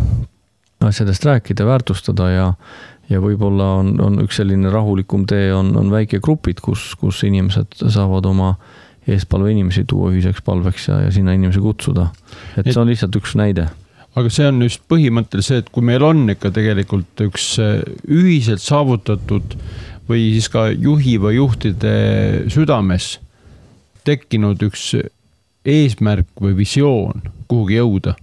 asjadest rääkida, väärtustada ja ja võib-olla on, on üks selline rahulikum tee, on, on väike grupid, kus, kus inimesed saavad oma eespalve inimesi tuua ühiseks palveks ja, ja sinna inimesi kutsuda. Et see on lihtsalt üks näide. Aga see on just põhimõtteliselt see, et kui meil on ikka tegelikult üks ühiselt saavutatud või siis ka juhi või juhtide südames tekkinud üks eesmärk või visioon kuhugi jõuda,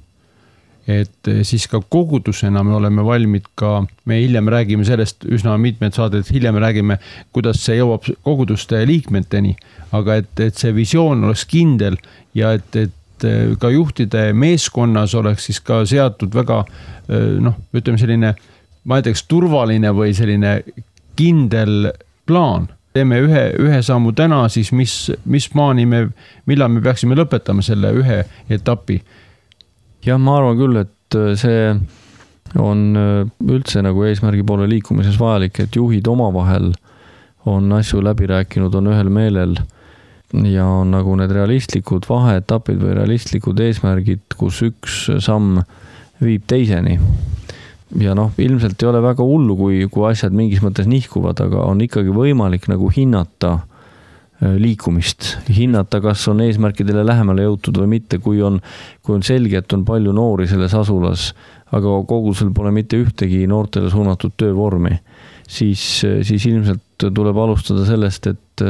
et siis ka kogudusena me oleme valmid ka, me hiljem räägime sellest üsna mitmed saadet, hiljem räägime, kuidas see jõuab koguduste liikmeteni, aga et, et see visioon oleks kindel ja et, et ka juhtide meeskonnas oleks siis ka seatud väga noh, ütleme selline, ma ei teaks, turvaline või selline kindel plaan. Teeme ühe, ühe sammu täna, siis mis, mis maani me, millal me peaksime lõpetama selle ühe etapi. Jah, ma arvan küll, et see on üldse nagu eesmärgi poole liikumises vajalik, et juhid omavahel on asju läbi rääkinud, on ühel meelel ja on nagu need realistlikud vaheetapid või realistlikud eesmärgid, kus üks samm viib teiseni. Ja noh, ilmselt ei ole väga hullu, kui, kui asjad mingis mõttes nihkuvad, aga on ikkagi võimalik nagu hinnata liikumist, hinnata, kas on eesmärkidele lähemale jõutud või mitte, kui on, kui on selge, et on palju noori selles asulas, aga kogudusel pole mitte ühtegi noortele suunatud töövormi, siis, siis ilmselt tuleb alustada sellest, et,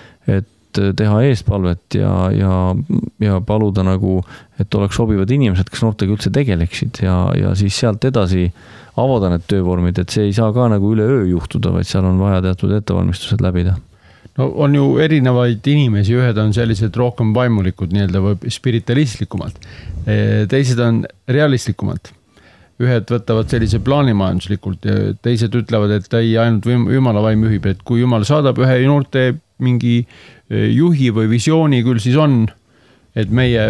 et teha eespalvet ja, ja, ja paluda nagu, et oleks sobivad inimesed, kes noortega üldse tegeleksid ja, ja siis sealt edasi avada need töövormid, et see ei saa ka nagu üle öö juhtuda, vaid seal on vaja teatud ettevalmistused läbida. No on ju erinevaid inimesi, ühed on sellised rohkem vaimulikud nii-öelda või spiritualistlikumalt, teised on realistlikumalt. Ühed võtavad sellise plaanimajanduslikult ja teised ütlevad, et ei ainult Jumala vaim juhib, et kui Jumal saadab ühe noorte mingi juhi või visiooni, küll siis on, et meie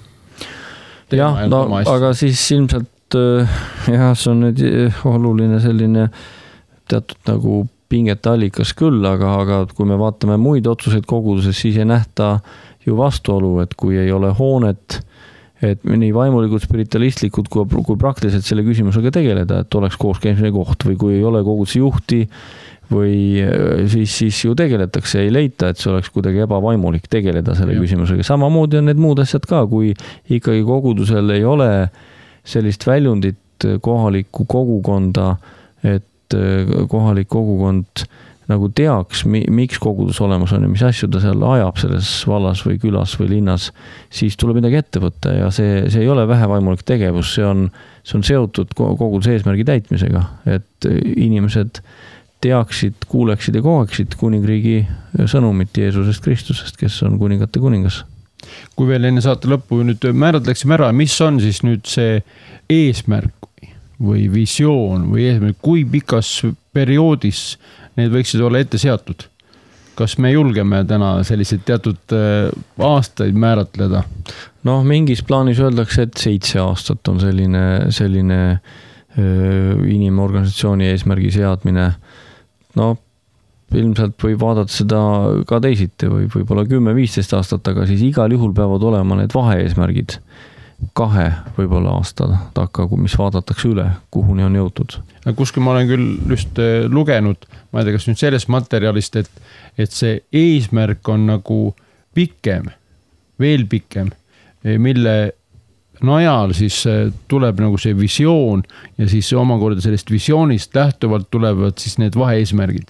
jah, no, aga siis ilmselt jah, see on nüüd oluline selline teatud nagu pingete allikas küll, aga, aga kui me vaatame muid otsuseid koguduses, siis ei nähta ju vastuolu, et kui ei ole hoonet, et nii vaimulikud, spiritualistlikud, kui, kui praktiliselt selle küsimusega tegeleda, et oleks koos käimise koht või kui ei ole koguduse juhti või siis, siis ju tegeletakse, ei leita, et see oleks kuidagi ebavaimulik tegeleda selle ja. Küsimusega. Samamoodi on need muud asjad ka, kui ikkagi kogudusel ei ole sellist väljundit kohalikku kogukonda, et kohalik kogukond nagu teaks, miks kogudus olemas on ja mis asju ta seal ajab selles vallas või külas või linnas, siis tuleb midagi ette võtta ja see, see ei ole vähevaimulik tegevus, see on, see on seotud koguduse eesmärgi täitmisega, et inimesed teaksid, kuuleksid ja kogeksid kuningriigi sõnumit Jeesusest Kristusest, kes on kuningate kuningas. Kui veel enne saate lõppu nüüd määratleksime ära, mis on siis nüüd see eesmärk või visioon või eesmärk, kui pikas perioodis need võiksid olla ette seatud? Kas me julgeme täna selliseid teatud aastaid määratleda? Noh, mingis plaanis öeldakse, et seitse aastat on selline, selline inimorganisatsiooni eesmärgi seadmine. No, ilmselt võib vaadata seda ka teisiti või võib-olla kümme viisteist aastat, aga siis igal juhul peavad olema need vaheeesmärgid. kahe võib-olla aasta takka, mis vaadatakse üle, kuhuni on jõutud. Kuskil ma olen küll just lugenud, ma ei tea, kas nüüd sellest materjalist, et, et see eesmärk on nagu pikem, veel pikem, mille najal siis tuleb nagu see visioon ja siis omakorda sellest visioonist lähtuvalt tulevad siis need vaheeesmärgid.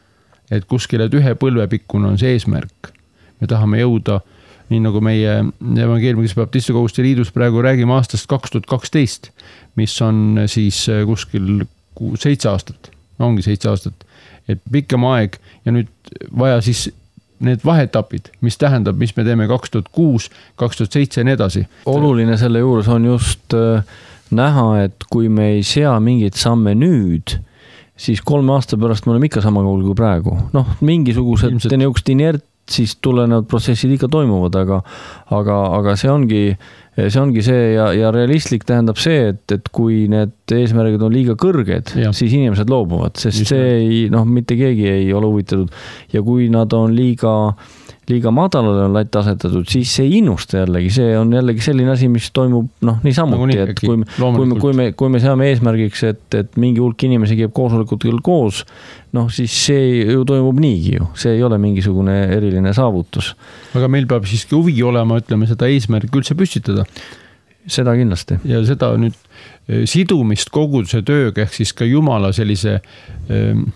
Et kuskil, et ühe põlvepikkune on see eesmärk. Me tahame jõuda, nii nagu meie Evangeelmilise Baptiste Koguste Liidus praegu räägime aastast kaks tuhat kaksteist, mis on siis kuskil seitse aastat, ongi seitse aastat, et pikem aeg ja nüüd vaja siis need vahetapid, mis tähendab, mis me teeme kaks tuhat kuus, kaks tuhat seitse ja nii edasi. Oluline selle juures on just näha, et kui me ei sea mingit samme nüüd, siis kolme aasta pärast me oleme ikka sama kaugel kui praegu. Noh, mingisugused niisugused inert siis tulenevad protsessid ikka toimuvad, aga, aga, aga see ongi, see ongi see ja, ja realistlik tähendab see, et, et kui need eesmärgid on liiga kõrged, ja. Siis inimesed loobuvad, sest just see ei, noh, mitte keegi ei ole huvitatud ja kui nad on liiga liiga madalale on latt asetatud, siis see ei innusta jällegi, see on jällegi selline asi, mis toimub noh, nii samuti, et kui, kui, me, kui, me, kui me seame eesmärgiks, et, et mingi hulk inimesi käib koosolekutel koos, noh siis see ju toimub niigi ju, see ei ole mingisugune eriline saavutus. Aga meil peab siiski huvi olema, ütleme, seda eesmärki üldse püstitada. Seda kindlasti. Ja seda nüüd sidumist koguduse tööga, ehk siis ka Jumala sellise ähm,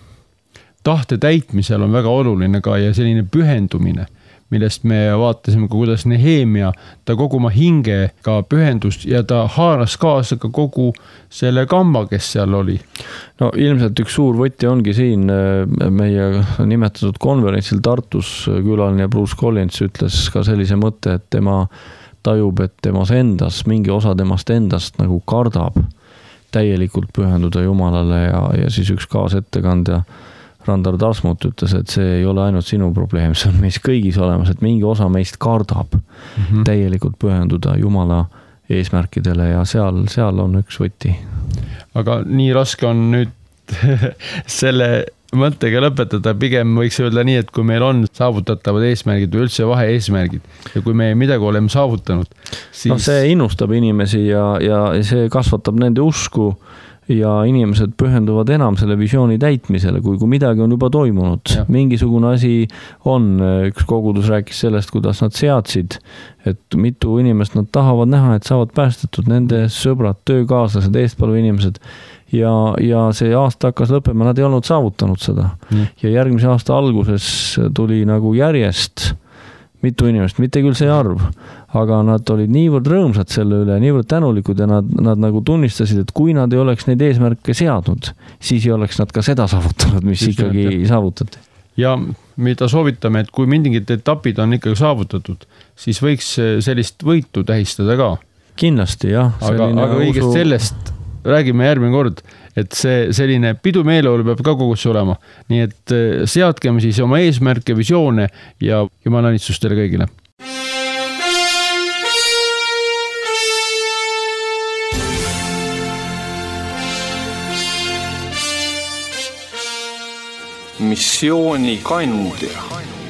tahte täitmisel on väga oluline ka ja selline pühendumine, millest me vaatasime, kuidas Nehemia, ta kogu oma hinge ka pühendust ja ta haaras kaasa ka kogu selle kamba, kes seal oli. No ilmselt üks suur võti ongi siin meie nimetatud konverentsil Tartus külaline Bruce Collins ütles ka sellise mõtte, et tema tajub, et temas endas, mingi osa temast endast nagu kardab täielikult pühenduda Jumalale ja, ja siis üks kaasettekandja Randar Tasmut ütles, et see ei ole ainult sinu probleem, see on meis kõigis olemas, et mingi osa meist kardab mm-hmm. täielikult pühenduda Jumala eesmärkidele ja seal, seal on üks võti. Aga nii raske on nüüd selle mõttega lõpetada, pigem võiks öelda nii, et kui meil on saavutatavad eesmärgid või üldse vahe eesmärgid ja kui me midagi oleme saavutanud, siis... No see innustab inimesi ja, ja see kasvatab nende usku ja inimesed pühenduvad enam selle visiooni täitmisele, kui, kui midagi on juba toimunud. Ja. Mingisugune asi on, üks kogudus rääkis sellest, kuidas nad seadsid, et mitu inimest nad tahavad näha, et saavad päästetud, nende sõbrad, töökaaslased, eestpalve inimesed ja, ja see aasta hakkas lõppema, nad ei olnud saavutanud seda. Mm. Ja järgmise aasta alguses tuli nagu järjest mitu inimest, mitte küll see arv, aga nad olid niivõrd rõõmsad selle üle, niivõrd tänulikud ja nad, nad nagu tunnistasid, et kui nad ei oleks neid eesmärke seadnud, siis ei oleks nad ka seda saavutanud, mis just ikkagi jah. Saavutati. Ja mida soovitame, et kui mingid etapid on ikkagi saavutatud, siis võiks sellist võitu tähistada ka. Kindlasti, jah. Aga, aga õigest usu... sellest räägime järgmine kord, et see selline pidumeeleolu peab ka kogusse olema. Nii et seadkeme siis oma eesmärke, visioone ja Jumala õnnitsus teile kõigile. Missiooni kandja.